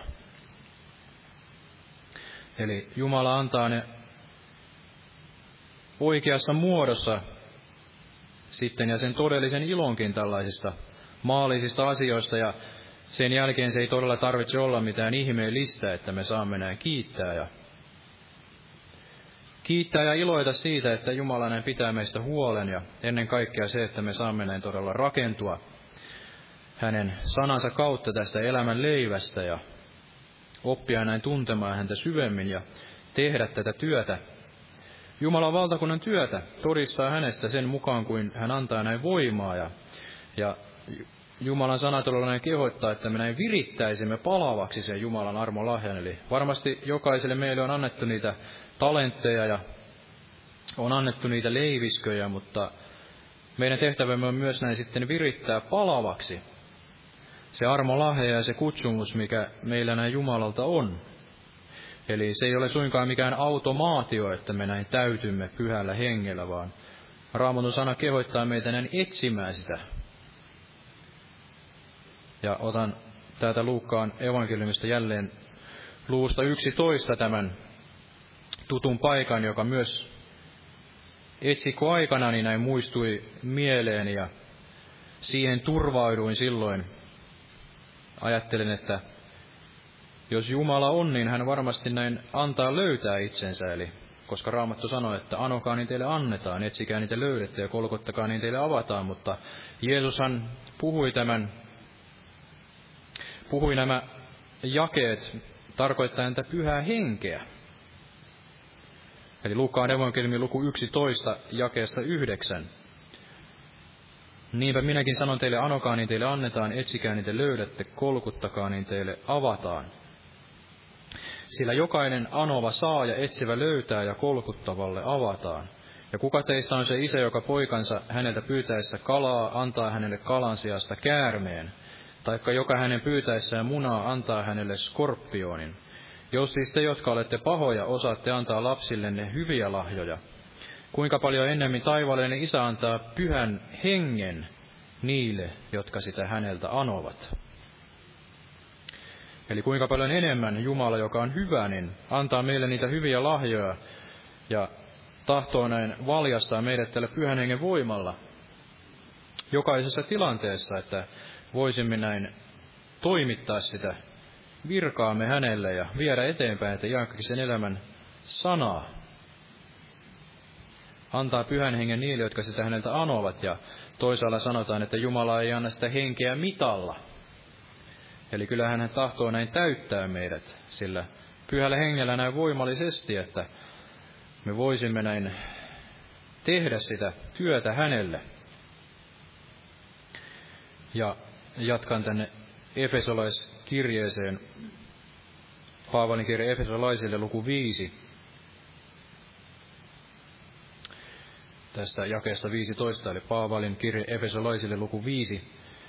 Eli Jumala antaa ne oikeassa muodossa sitten ja sen todellisen ilonkin tällaisista maallisista asioista, ja sen jälkeen se ei todella tarvitse olla mitään ihmeellistä, että me saamme näin kiittää ja iloita siitä, että Jumala näin pitää meistä huolen, ja ennen kaikkea se, että me saamme näin todella rakentua hänen sanansa kautta tästä elämän leivästä ja oppia näin tuntemaan häntä syvemmin ja tehdä tätä työtä, Jumalan valtakunnan työtä, todistaa hänestä sen mukaan, kuin hän antaa näin voimaa ja Jumalan sana todella näin kehoittaa, että me näin virittäisimme palavaksi sen Jumalan armolahjan. Eli varmasti jokaiselle meille on annettu niitä talentteja ja on annettu niitä leivisköjä, mutta meidän tehtävämme on myös näin sitten virittää palavaksi se armolahja ja se kutsumus, mikä meillä näin Jumalalta on. Eli se ei ole suinkaan mikään automaatio, että me näin täytymme Pyhällä Hengellä, vaan Raamatun sana kehoittaa meitä näin etsimään sitä. Ja otan täältä Luukkaan evankeliumista jälleen luvusta 11 tämän tutun paikan, joka myös etsikkoaikanani näin muistui mieleeni ja siihen turvauduin silloin. Ajattelen, että jos Jumala on, niin hän varmasti näin antaa löytää itsensä. Eli koska Raamattu sanoo, että anokaa niin teille annetaan, etsikää niitä löydette ja kolkottakaa niin teille avataan. Mutta Jeesushan puhui nämä jakeet tarkoittaen tätä Pyhää Henkeä. Eli Luukkaan evankeliumin luku 11 jakeesta 9. Niinpä minäkin sanon teille, anokaa niin teille annetaan, etsikää niin te löydätte, kolkuttakaa niin teille avataan. Sillä jokainen anova saa ja etsivä löytää ja kolkuttavalle avataan. Ja kuka teistä on se isä, joka poikansa häneltä pyytäessä kalaa, antaa hänelle kalan sijasta käärmeen, taikka joka hänen pyytäessään munaa antaa hänelle skorpionin. Jos siis te, jotka olette pahoja, osaatte antaa lapsillenne hyviä lahjoja, kuinka paljon ennemmin taivaallinen Isä antaa Pyhän Hengen niille, jotka sitä häneltä anovat. Eli kuinka paljon enemmän Jumala, joka on hyvä, niin antaa meille niitä hyviä lahjoja ja tahtoo näin valjastaa meidät tällä Pyhän Hengen voimalla jokaisessa tilanteessa, että voisimme näin toimittaa sitä virkaamme hänelle ja viedä eteenpäin, että Iankiksen elämän sanaa. Antaa Pyhän Hengen niille, jotka sitä häneltä anovat, ja toisaalla sanotaan, että Jumala ei anna sitä henkeä mitalla. Eli kyllähän hän tahtoo näin täyttää meidät sillä Pyhällä Hengellä näin voimallisesti, että me voisimme näin tehdä sitä työtä hänelle. Ja jatkan tänne Efesolaiskirjeeseen, Paavalin kirje Efesolaisille luku 5. Tästä jakeesta 15, eli Paavalin kirje Efesolaisille luku 5.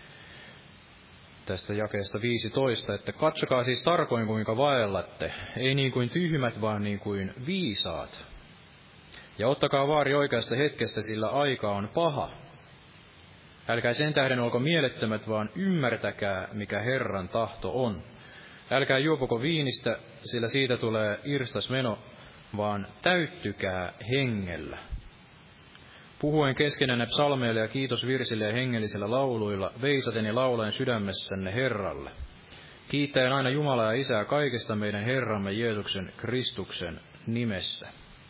Tästä jakeesta 15, että katsokaa siis tarkoin kuinka vaellatte, ei niin kuin tyhmät, vaan niin kuin viisaat. Ja ottakaa vaari oikeasta hetkestä, sillä aika on paha. Älkää sen tähden olko mielettömät, vaan ymmärtäkää, mikä Herran tahto on. Älkää juopoko viinistä, sillä siitä tulee irstas meno, vaan täyttykää hengellä. Puhuen keskenänne psalmeilla ja kiitosvirsillä ja hengellisillä lauluilla, veisaten ja laulaen sydämessänne Herralle. Kiittäen aina Jumalaa ja Isää kaikesta meidän Herramme Jeesuksen Kristuksen nimessä.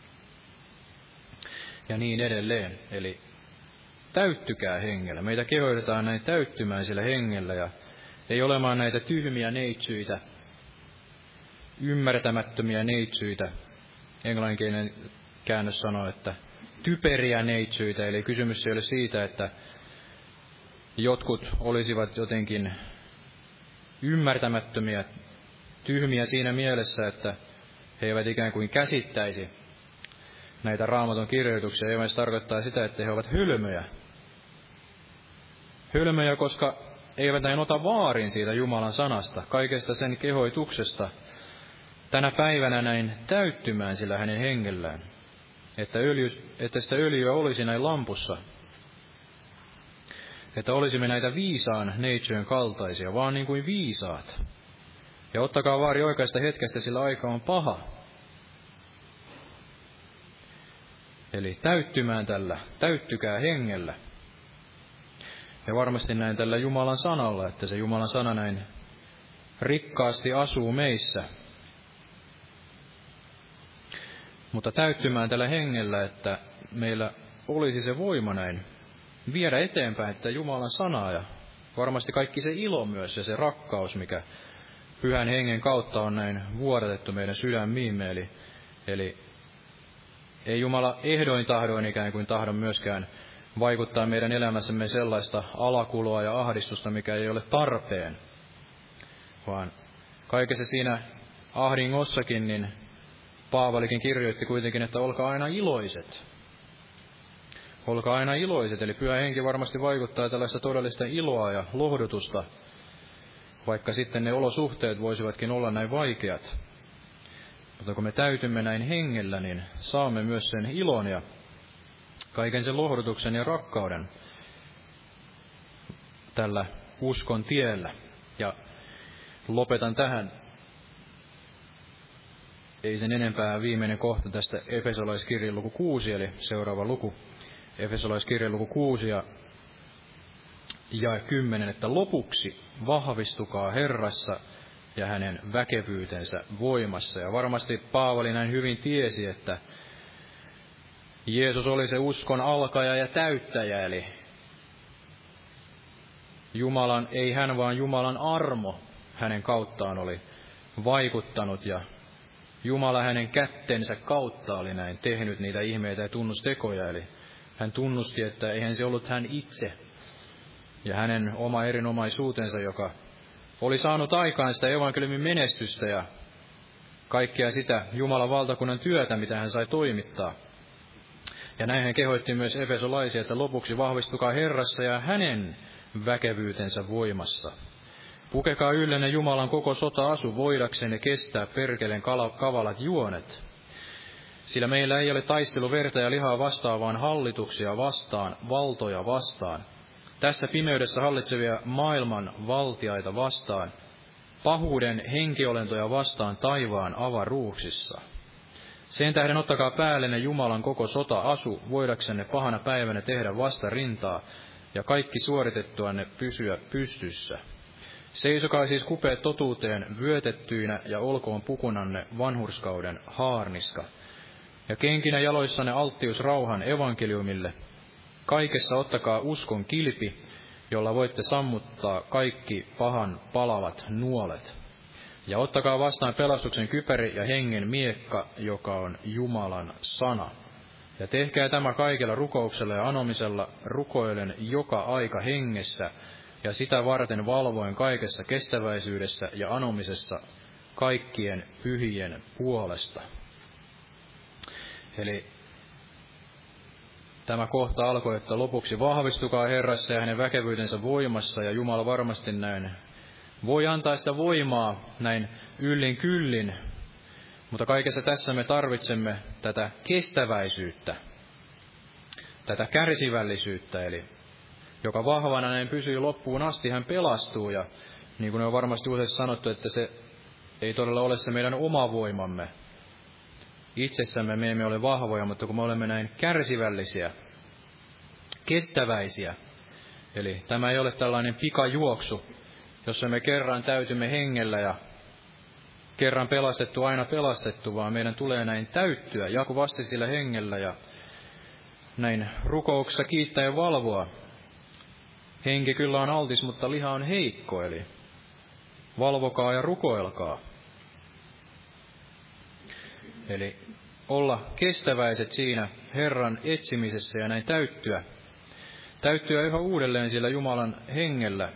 Ja niin edelleen. Eli täyttykää hengellä. Meitä kehoitetaan näin täyttymään sillä hengellä ja ei olemaan näitä tyhmiä neitsyitä, ymmärtämättömiä neitsyitä. Englanninkielinen käännös sanoo, että typeriä neitsyitä, eli kysymys ei ole siitä, että jotkut olisivat jotenkin ymmärtämättömiä, tyhmiä siinä mielessä, että he eivät ikään kuin käsittäisi näitä Raamatun kirjoituksia, ei vain tarkoittaa sitä, että he ovat hölmöjä. Hölmöjä, koska eivät näin ota vaarin siitä Jumalan sanasta, kaikesta sen kehoituksesta, tänä päivänä näin täyttymään sillä hänen hengellään. Että sitä öljyä olisi näin lampussa. Että olisimme näitä viisaan neitsyön kaltaisia, vaan niin kuin viisaat. Ja ottakaa vaari oikeasta hetkestä, sillä aika on paha. Eli täyttymään tällä, täyttykää hengellä. Ja varmasti näin tällä Jumalan sanalla, että se Jumalan sana näin rikkaasti asuu meissä. Mutta täyttymään tällä hengellä, että meillä olisi se voima näin viedä eteenpäin, että Jumalan sanaa ja varmasti kaikki se ilo myös ja se rakkaus, mikä Pyhän Hengen kautta on näin vuodatettu meidän sydämiimme. Eli ei Jumala ehdoin tahdoin ikään kuin tahdo myöskään vaikuttaa meidän elämässämme sellaista alakuloa ja ahdistusta, mikä ei ole tarpeen, vaan kaikessa siinä ahdingossakin, niin Paavalikin kirjoitti kuitenkin, että olkaa aina iloiset. Olkaa aina iloiset, eli Pyhä Henki varmasti vaikuttaa tällaista todellista iloa ja lohdutusta, vaikka sitten ne olosuhteet voisivatkin olla näin vaikeat. Mutta kun me täytymme näin hengellä, niin saamme myös sen ilon ja kaiken sen lohdutuksen ja rakkauden tällä uskon tiellä. Ja lopetan tähän. Ei sen enempää viimeinen kohta tästä Efesolaiskirjan luku 6, eli seuraava luku. Efesolaiskirjan luku 6 ja 10, että lopuksi vahvistukaa Herrassa ja hänen väkevyytensä voimassa. Ja varmasti Paavali näin hyvin tiesi, että Jeesus oli se uskon alkaja ja täyttäjä, eli Jumalan, ei hän vaan Jumalan armo hänen kauttaan oli vaikuttanut ja Jumala hänen kättensä kautta oli näin tehnyt niitä ihmeitä ja tunnustekoja, eli hän tunnusti, että eihän se ollut hän itse ja hänen oma erinomaisuutensa, joka oli saanut aikaan sitä evankeliumin menestystä ja kaikkea sitä Jumalan valtakunnan työtä, mitä hän sai toimittaa. Ja näin hän kehoitti myös efesolaisia, että lopuksi vahvistukaa Herrassa ja hänen väkevyytensä voimassa. Pukekaa yllenne Jumalan koko sota-asu voidaksenne kestää perkeleen kavalat juonet. Sillä meillä ei ole taistelu verta ja lihaa vastaan, vaan hallituksia vastaan, valtoja vastaan. Tässä pimeydessä hallitsevia maailman valtiaita vastaan, pahuuden henkiolentoja vastaan taivaan avaruuksissa. Sen tähden ottakaa päällenne Jumalan koko sota-asu, voidaksenne pahana päivänä tehdä vastarintaa ja kaikki suoritettuanne pysyä pystyssä. Seisokaa siis kupeet totuuteen vyötettyinä ja olkoon pukunanne vanhurskauden haarniska. Ja kenkinä jaloissanne alttius rauhan evankeliumille. Kaikessa ottakaa uskon kilpi, jolla voitte sammuttaa kaikki pahan palavat nuolet. Ja ottakaa vastaan pelastuksen kypäri ja hengen miekka, joka on Jumalan sana. Ja tehkää tämä kaikella rukouksella ja anomisella, rukoilen joka aika hengessä, ja sitä varten valvoen kaikessa kestäväisyydessä ja anomisessa kaikkien pyhien puolesta. Eli tämä kohta alkoi, että lopuksi vahvistukaa Herrassa ja hänen väkevyytensä voimassa, ja Jumala varmasti näin voi antaa sitä voimaa näin yllin kyllin, mutta kaikessa tässä me tarvitsemme tätä kestäväisyyttä, tätä kärsivällisyyttä, eli joka vahvana näin pysyy loppuun asti, hän pelastuu, ja niin kuin on varmasti usein sanottu, että se ei todella ole se meidän oma voimamme. Itsessämme me emme ole vahvoja, mutta kun me olemme näin kärsivällisiä, kestäväisiä, eli tämä ei ole tällainen pikajuoksu, jossa me kerran täytymme hengellä ja kerran pelastettu, aina pelastettu, vaan meidän tulee näin täyttyä jatkuvasti sillä hengellä ja näin rukouksessa kiittää ja valvoa. Henki kyllä on altis, mutta liha on heikko, eli valvokaa ja rukoilkaa. Eli olla kestäväiset siinä Herran etsimisessä ja näin täyttyä yhä uudelleen sillä Jumalan hengellä.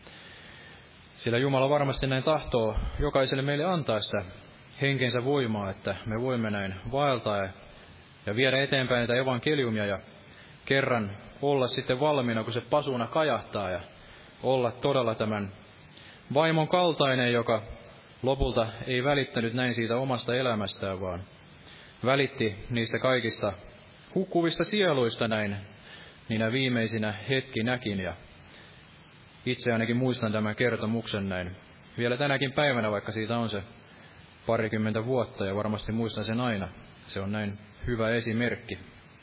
Sillä Jumala varmasti näin tahtoo jokaiselle meille antaa sitä henkensä voimaa, että me voimme näin vaeltaa ja viedä eteenpäin näitä evankeliumia ja kerran olla sitten valmiina, kun se pasuna kajahtaa ja olla todella tämän vaimon kaltainen, joka lopulta ei välittänyt näin siitä omasta elämästään, vaan välitti niistä kaikista hukkuvista sieluista näin niinä viimeisinä hetkinäkin. Ja itse ainakin muistan tämän kertomuksen näin vielä tänäkin päivänä, vaikka siitä on se 20 vuotta, ja varmasti muistan sen aina. Se on näin hyvä esimerkki.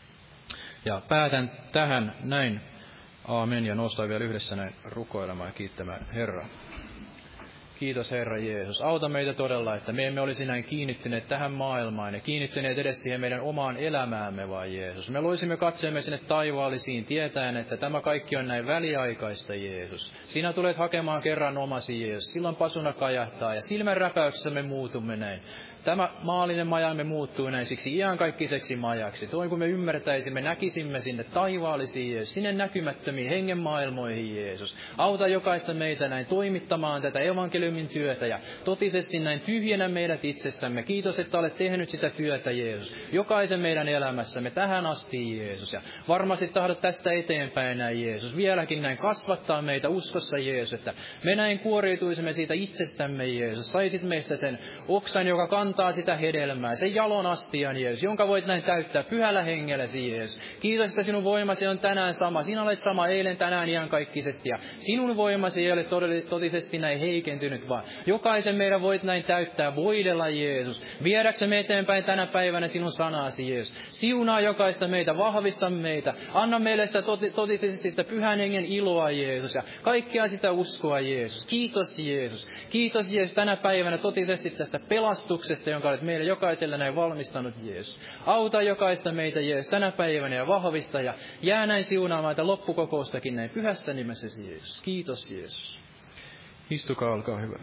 Ja päätän tähän näin. Aamen, ja noustaan vielä yhdessä näin rukoilemaan ja kiittämään Herraa. Kiitos Herra Jeesus. Auta meitä todella, että me emme olisi näin kiinnittyneet tähän maailmaan ja kiinnittyneet edes siihen meidän omaan elämäämme, vaan Jeesus. Me loisimme katseemme sinne taivaallisiin tietäen, että tämä kaikki on näin väliaikaista, Jeesus. Sinä tulet hakemaan kerran omasi, Jeesus. Silloin pasuna kajahtaa ja silmänräpäyksessä me muutumme näin. Tämä maallinen majamme muuttuu näin siksi iankaikkaiseksi majaksi. Toin kun me ymmärtäisimme, näkisimme sinne taivaallisiin, Jeesus, sinne näkymättömiin hengen maailmoihin, Jeesus. Auta jokaista meitä näin toimittamaan tätä evankeliumin työtä ja totisesti näin tyhjennä meidät itsestämme. Kiitos, että olet tehnyt sitä työtä, Jeesus. Jokaisen meidän elämässämme tähän asti, Jeesus. Ja varmasti tahdot tästä eteenpäin näin, Jeesus. Vieläkin näin kasvattaa meitä uskossa, Jeesus, että me näin kuoriutuisimme siitä itsestämme, Jeesus. Saisit meistä sen oksan, joka kantaa sitä hedelmää, sen jalon astian, Jeesus, jonka voit näin täyttää pyhällä hengelläsi, Jeesus. Kiitos, että sinun voimasi on tänään sama. Sinä olet sama eilen, tänään, iankaikkisesti. Ja sinun voimasi ei ole totisesti näin heikentynyt, vaan jokaisen meidän voit näin täyttää, voidella, Jeesus. Viedäksemme eteenpäin tänä päivänä sinun sanasi, Jeesus. Siunaa jokaista meitä, vahvista meitä. Anna meille sitä totisesti sitä pyhän hengen iloa, Jeesus. Ja kaikkea sitä uskoa, Jeesus. Kiitos, Jeesus. Kiitos, Jeesus, tänä päivänä totisesti tästä pelastuksesta, jonka olet meille jokaiselle näin valmistanut, Jeesus. Auta jokaista meitä, Jeesus, tänä päivänä ja vahvista ja jää näin siunaamaan tätä loppukokoustakin näin pyhässä nimessäsi, Jeesus. Kiitos, Jeesus. Istukaa, olkaa hyvä.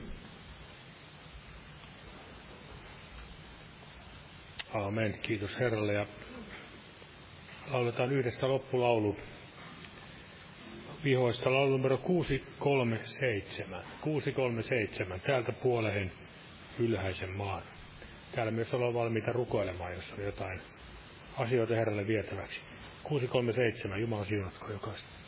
Aamen. Kiitos Herralle ja lauletaan yhdessä loppulaulu. Vihoista laulu numero 637. 637. Täältä puoleen ylhäisen maan. Täällä myös ollaan valmiita rukoilemaan, jos on jotain asioita Herralle vietäväksi. 637. Jumala siunatko jokaista.